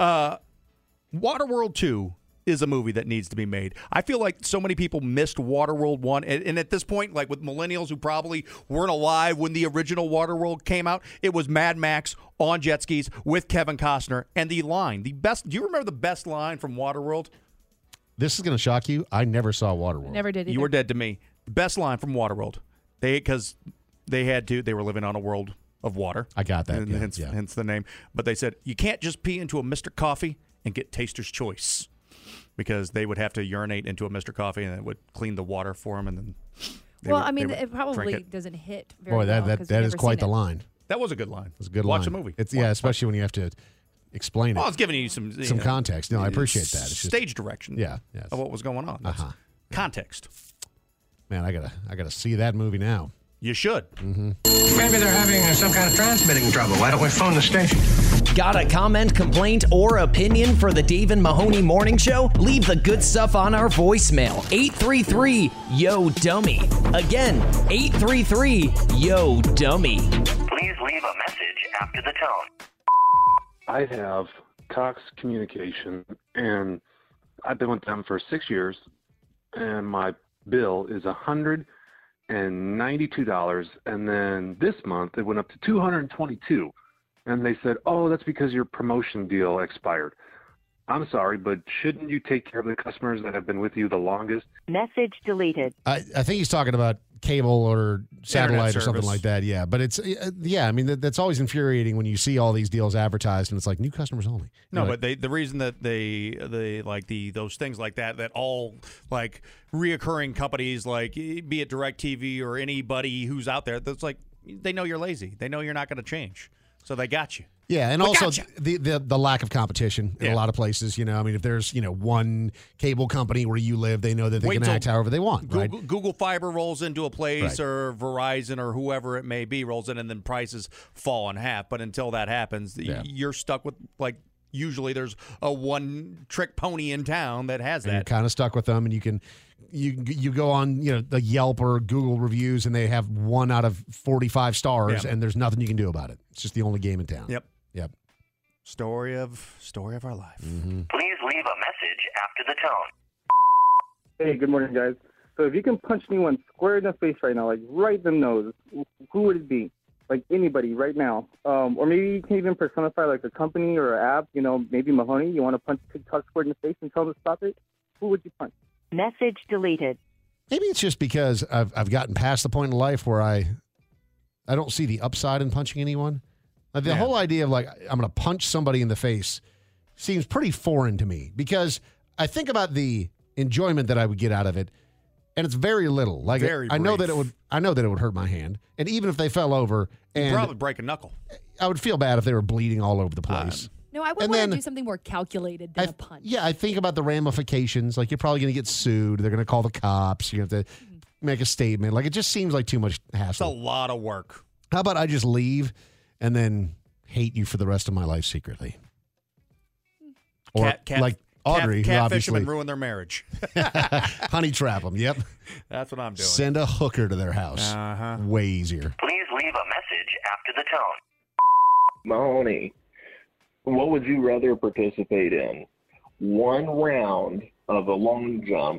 Waterworld 2 is a movie that needs to be made. I feel like so many people missed Waterworld 1, and at this point, like with millennials who probably weren't alive when the original Waterworld came out, it was Mad Max on jet skis with Kevin Costner, and the best. Do you remember the best line from Waterworld? This is going to shock you. I never saw Waterworld. Never did either. You were dead to me. The best line from Waterworld. Because they were living on a world of water. I got that. And hence the name. But they said, you can't just pee into a Mr. Coffee and get Taster's Choice. Because they would have to urinate into a Mr. Coffee and it would clean the water for them. And then it probably doesn't hit very Boy, well. that 'cause that we've is never quite seen the it. line. That was a good line. It's a good Watch line. the movie. Especially when you have to explain it. Well, I was giving you some context. No, I appreciate that. It's just, stage direction. Yeah, yes. Of what was going on. That's context. Man, I gotta see that movie now. You should. Mm-hmm. Maybe they're having some kind of transmitting trouble. Why don't we phone the station? Got a comment, complaint, or opinion for the Dave and Mahoney Morning Show? Leave the good stuff on our voicemail. 833-YO-DUMMY. Again, 833-YO-DUMMY. Please leave a message after the tone. I have Cox Communication, and I've been with them for 6 years, and my bill is $192, and then this month it went up to $222, and they said, oh, that's because your promotion deal expired. I'm sorry, but shouldn't you take care of the customers that have been with you the longest? Message deleted. I think he's talking about cable or satellite or something service. like that. Yeah, but it's I mean that's always infuriating when you see all these deals advertised and it's like new customers only. No, but the reason that they like those things like that all like reoccurring companies like be it DirecTV or anybody who's out there that's like they know you're lazy. They know you're not going to change. So they got you. Yeah, and We also gotcha. the lack of competition in a lot of places. You know, I mean, if there's one cable company where you live, they know that they Wait can till act however they want, right? Google Fiber rolls into a place, Right. or Verizon or whoever it may be rolls in, and then prices fall in half. But until that happens, you're stuck with like usually there's a one-trick pony in town that has And you're that. kind of stuck with them, and you go on the Yelp or Google reviews, and they have 1 out of 45 stars, Yeah. and there's nothing you can do about it. It's just the only game in town. Yep. Story of our life. Mm-hmm. Please leave a message after the tone. Hey, good morning, guys. So if you can punch anyone square in the face right now, like right in the nose, who would it be? Like anybody right now. Or maybe you can even personify like a company or an app, maybe Mahoney. You want to punch TikTok square in the face and tell them to stop it? Who would you punch? Message deleted. Maybe it's just because I've gotten past the point in life where I don't see the upside in punching anyone. Like the whole idea of like I'm going to punch somebody in the face seems pretty foreign to me because I think about the enjoyment that I would get out of it, and it's very little. Like Very I know brief. that it would hurt my hand, and even if they fell over, You'd and probably break a knuckle. I would feel bad if they were bleeding all over the place. No, I would And want then- to do something more calculated than a punch. Yeah, I think about the ramifications. Like you're probably going to get sued. They're going to call the cops. You have to make a statement. Like it just seems like too much It's a hassle. lot of work. How about I just leave and then hate you for the rest of my life secretly? Or like Audrey, who catfish them obviously and ruin their marriage. honey trap them. Yep. That's what I'm doing. Send a hooker to their house. Uh-huh. Way easier. Please leave a message after the tone. Mahoney, what would you rather participate in? 1 round of a long jump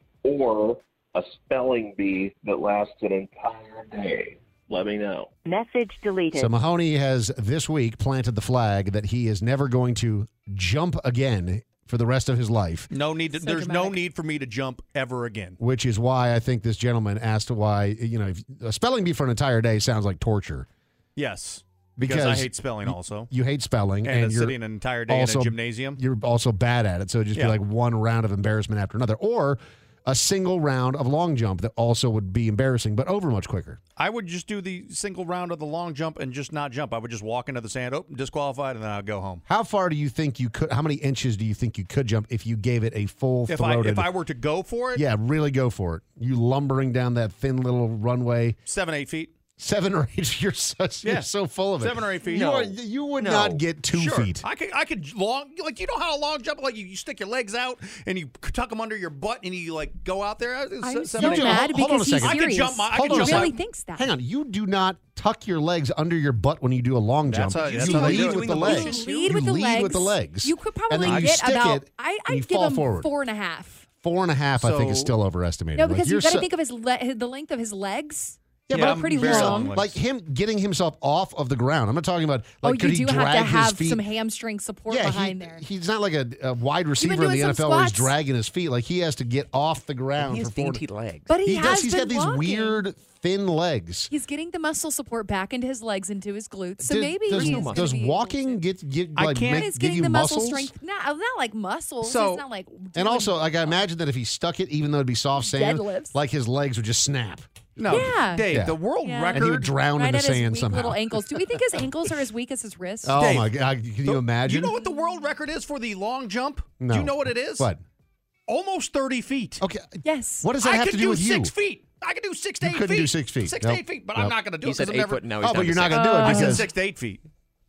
or a spelling bee that lasts an entire day? Let me know. Message deleted. So Mahoney has this week planted the flag that he is never going to jump again for the rest of his life. No need. There's no need for me to jump ever again. Which is why I think this gentleman asked why, if a spelling bee for an entire day sounds like torture. Yes. Because I hate spelling also. You hate spelling. And you're sitting an entire day in a gymnasium. You're also bad at it. So it'd just be like 1 round of embarrassment after another. Or a single round of long jump that also would be embarrassing, but over much quicker. I would just do the single round of the long jump and just not jump. I would just walk into the sand, disqualified, and then I'd go home. How far do you think you could, how many inches do you think you could jump if you gave it a full-throated? If I were to go for it? Yeah, really go for it. You lumbering down that thin little runway. 7, 8 feet. 7 or 8, you're so full of it. 7 or 8 feet. You would not get 2 feet. I could long, like, you know how a long jump, like you stick your legs out and you tuck them under your butt and you like go out there. I'm so mad because he's serious. He really thinks that. Hang on, you do not tuck your legs under your butt when you do a long jump. That's you how they lead do it. with the legs. You lead with the legs. with the legs. You could And then probably you get stick about. it, I'd and you give fall him forward. 4.5. 4.5, I think, is still overestimated. No, because Like, you've got to so- think of the length of his legs. Yeah, They're but pretty very long. Like him getting himself off of the ground. I'm not talking about like could you he do have drag to have his feet? some hamstring support behind there. He's not like a wide receiver in doing the some NFL where he's squats. dragging his feet. Like he has to get off the ground. He has for dainty legs. But he does. has He's been got these walking. weird thin legs. He's getting the muscle support back into his legs, into his glutes. So maybe does, he's gonna does be walking get like He's give getting you the muscle muscles? strength. Not like muscles. So- it's not like And doing also, like I imagine that if he stuck it, even though it'd be soft sand, Deadlifts. like his legs would just snap. No, Yeah. Dave, Yeah. the world Yeah. record. And he would drown right in the at his sand weak somehow. little ankles. Do we think his ankles are as weak as his wrists? Oh Dave, my God! Can you imagine? You know what the world record is for the long jump? No. Do you know what it is? What? Almost 30 feet. Okay. Yes. What does that I have could to do with you? 6 feet. I could do 6 to 8 You feet. couldn't do 6 feet. 6 to 8 feet, but I'm not going to do He it. said 'cause 8 I'm never, foot, now he's Oh, but down you're to not 6. going to do it I said because 6 to 8 feet.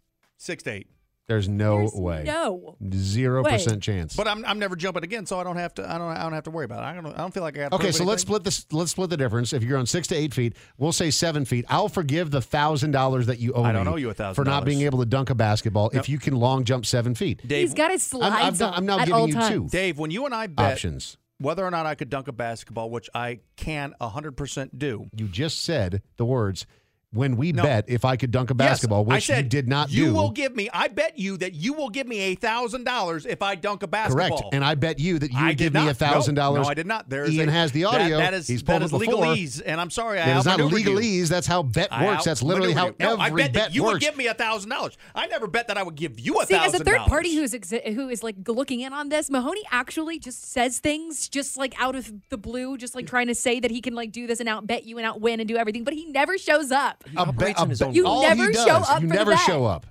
6 to 8. there's no way. No. 0% chance. But I'm never jumping again, so I don't have to. I don't have to worry about it. I don't feel like I got. Okay, so let's split this. Let's split the difference. If you're on 6 to 8 feet, we'll say 7 feet. I'll forgive the $1,000 that you owe me. I don't owe you $1,000 for not being able to dunk a basketball if you can long jump 7 feet. Dave, He's got his slides I'm now on at giving all you times. two Dave, when you and I bet options. whether or not I could dunk a basketball, which I can 100% do. You just said the words. When we No. bet if I could dunk a basketball, Yes, I which said, you did not you do. will give me. I bet you that you will give me $1,000 if I dunk a basketball. Correct. And I bet you that you I would did give me not. $1,000. No, I did not. There's Ian has the audio. That is, He's pulled that it is before. legalese, and I'm sorry. That is not outmaneuvered you. legalese. That's how bet works. That's literally how outmaneuvered you. No, I every bet bet that you works. would give me $1,000. I never bet that I would give you $1,000. See, as a third party who is like looking in on this, Mahoney actually just says things just like out of the blue, just like trying to say that he can like do this and outbet you and outwin and do everything, but he never shows up. He operates on his own You rules. never show up You for never that. show up.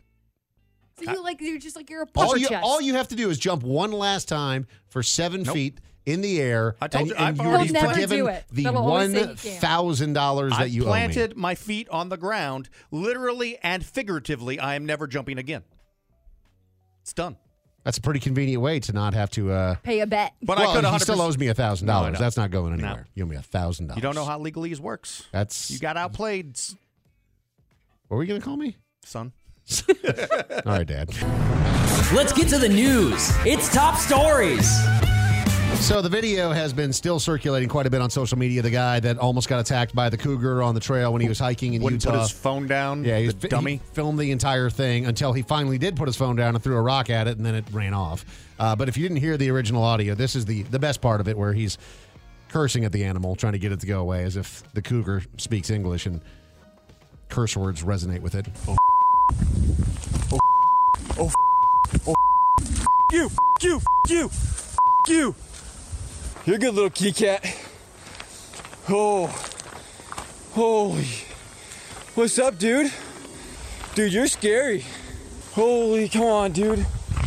So you're just like you're a All puffer you, chest. all you have to do is jump one last time for 7 feet in the air. I told you, and I've you're already- He'll never forgiven do it. the That'll always say he can't. $1,000 that you I owe me. planted my feet on the ground, literally and figuratively. I am never jumping again. It's done. That's a pretty convenient way to not have to pay a bet. But well, I could he still owes me $1,000. No, That's not going anywhere. You owe me $1,000. You don't know how legalese works. You got outplayed. What were you going to call me? Son. All right, Dad. Let's get to the news. It's Top Stories. So the video has been still circulating quite a bit on social media. The guy that almost got attacked by the cougar on the trail when he was hiking in Wouldn't Utah. put his phone down. Yeah, the dummy. He filmed the entire thing until he finally did put his phone down and threw a rock at it, and then it ran off. But if you didn't hear the original audio, this is the best part of it, where he's cursing at the animal, trying to get it to go away, as if the cougar speaks English and curse words resonate with it. You. You're a good little kitty cat. Oh. Holy. What's up, dude? Dude, you're scary. Holy, come on, dude.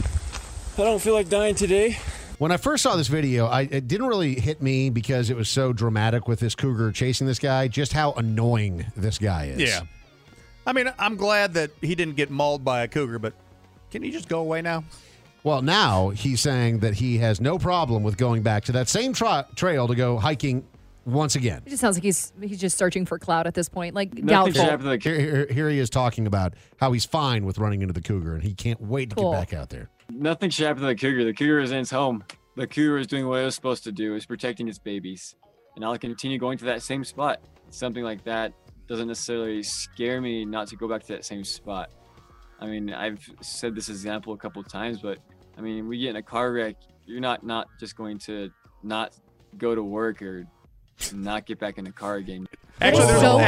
I don't feel like dying today. When I first saw this video, it didn't really hit me because it was so dramatic with this cougar chasing this guy, just how annoying this guy is. Yeah. I mean, I'm glad that he didn't get mauled by a cougar, but can he just go away now? Well, now he's saying that he has no problem with going back to that same trail to go hiking once again. It just sounds like he's just searching for clout at this point. Like, Nothing doubtful. Here he is talking about how he's fine with running into the cougar, and he can't wait to get back out there. Nothing should happen to the cougar. The cougar is in its home. The cougar is doing what it was supposed to do, is protecting its babies. And I'll continue going to that same spot. Something like that doesn't necessarily scare me not to go back to that same spot. I mean, I've said this example a couple of times, but I mean, we get in a car wreck, you're not just going to not go to work or not get back in the car again. Actually,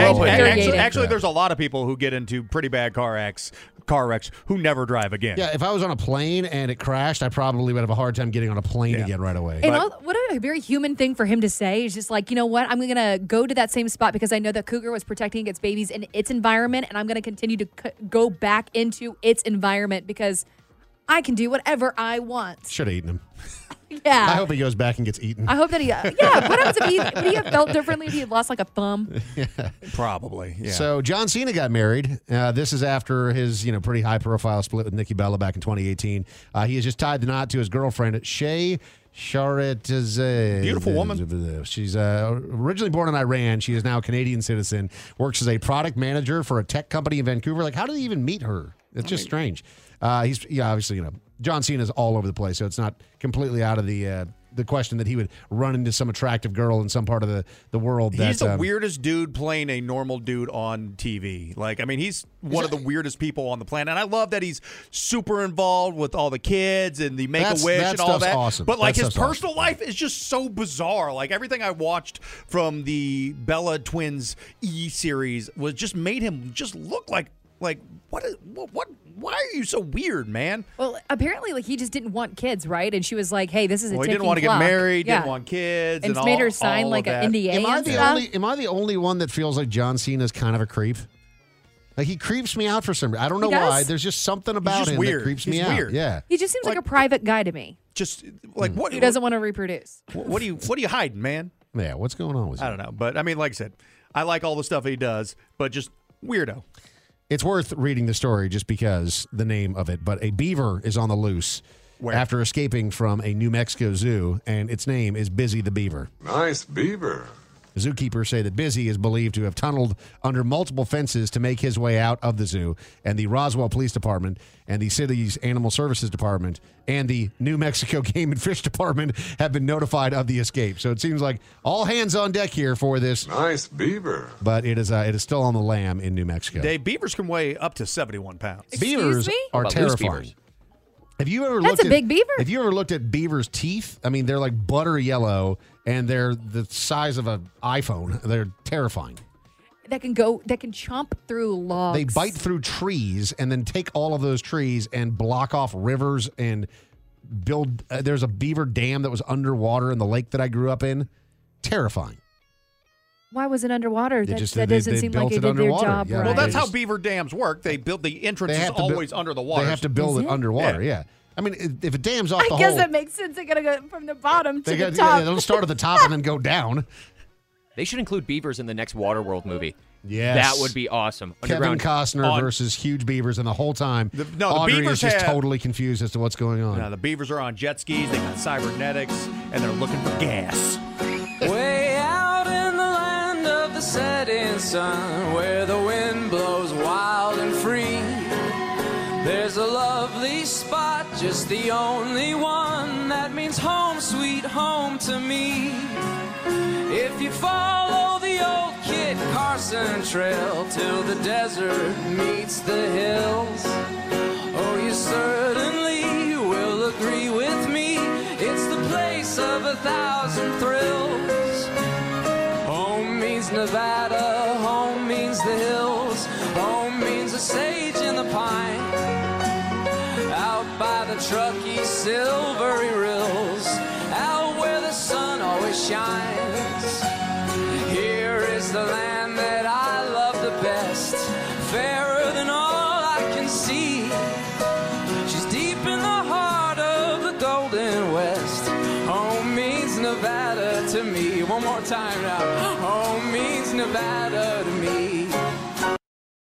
there's a lot of people who get into pretty bad car wrecks who never drive again. Yeah, if I was on a plane and it crashed, I probably would have a hard time getting on a plane again right away. And what a very human thing for him to say is just like, you know what? I'm going to go to that same spot because I know that cougar was protecting its babies in its environment, and I'm going to continue to go back into its environment because I can do whatever I want. Should have eaten him. Yeah. I hope he goes back and gets eaten. I hope that what happens if would he have felt differently if he had lost like a thumb? Probably, yeah. So John Cena got married. This is after his pretty high-profile split with Nikki Bella back in 2018. He has just tied the knot to his girlfriend, Shay Sharetazeh. Beautiful woman. She's originally born in Iran. She is now a Canadian citizen, works as a product manager for a tech company in Vancouver. Like, how did he even meet her? It's just strange. He's obviously, John Cena's all over the place, so it's not completely out of the question that he would run into some attractive girl in some part of the world. He's the weirdest dude playing a normal dude on TV. Like, I mean, he's one of the weirdest people on the planet. And I love that he's super involved with all the kids and the Make-A-Wish and all that. Awesome. But, like, his personal life is just so bizarre. Like, everything I watched from the Bella Twins E-series was just made him just look like what why are you so weird, man? Well, apparently, like, he just didn't want kids, right? And she was like, "Hey, this is a he ticking didn't want to clock." get married, didn't want kids, and all, made her sign like an NDA. Am I the only one that feels like John Cena's kind of a creep? Like, he creeps me out for some reason. I don't know why. There's just something about him that creeps me out. Weird. Yeah, he just seems like a private guy to me. Just like what? He doesn't want to reproduce. What are you hiding, man? Yeah, what's going on with you? I don't know, but I mean, like I said, I like all the stuff he does, but just weirdo. It's worth reading the story just because the name of it. But a beaver is on the loose after escaping from a New Mexico zoo, and its name is Busy the Beaver. Nice beaver. Zookeepers say that Busy is believed to have tunneled under multiple fences to make his way out of the zoo, and the Roswell Police Department and the city's Animal Services Department and the New Mexico Game and Fish Department have been notified of the escape. So it seems like all hands on deck here for this. Nice beaver. But it is still on the lam in New Mexico. Dave, beavers can weigh up to 71 pounds. Beavers are terrifying. Have you ever That's a big beaver? Have you ever looked at beavers' teeth? I mean, they're like butter yellow, and they're the size of an iPhone. They're terrifying. That can chomp through logs. They bite through trees and then take all of those trees and block off rivers and build. There's a beaver dam that was underwater in the lake that I grew up in. Terrifying. Why was it underwater? That doesn't they seem built like it it did their underwater. job Yeah, right. Well, that's how beaver dams work. They build the entrance is always under the water. They have to build it underwater. Yeah. I mean, if a dam's off the I guess hole, that makes sense. They gotta go from the bottom to the top. Yeah, they'll start at the top and then go down. They should include beavers in the next Waterworld movie. Yes. That would be awesome. Kevin Underground Costner on- versus huge beavers, and the whole time, the Audrey beavers is just have- totally confused as to what's going on. The beavers are on jet skis. They got cybernetics, and they're looking for gas. Way out in the land of the setting sun, where the wind blows wild and free, there's a lovely spot, just the only one that means home, sweet home to me. If you follow the old Kit Carson trail till the desert meets the hills, oh, you certainly will agree with me. It's the place of 1,000 thrills. Home means Nevada, home means the hills, home means a sage in the pine, out by the Truckee silvery rills, out where the sun always shines. Here is the land that I love the best, fairer than all I can see. She's deep in the heart of the Golden West. Home means Nevada to me. One more time now. Home means Nevada to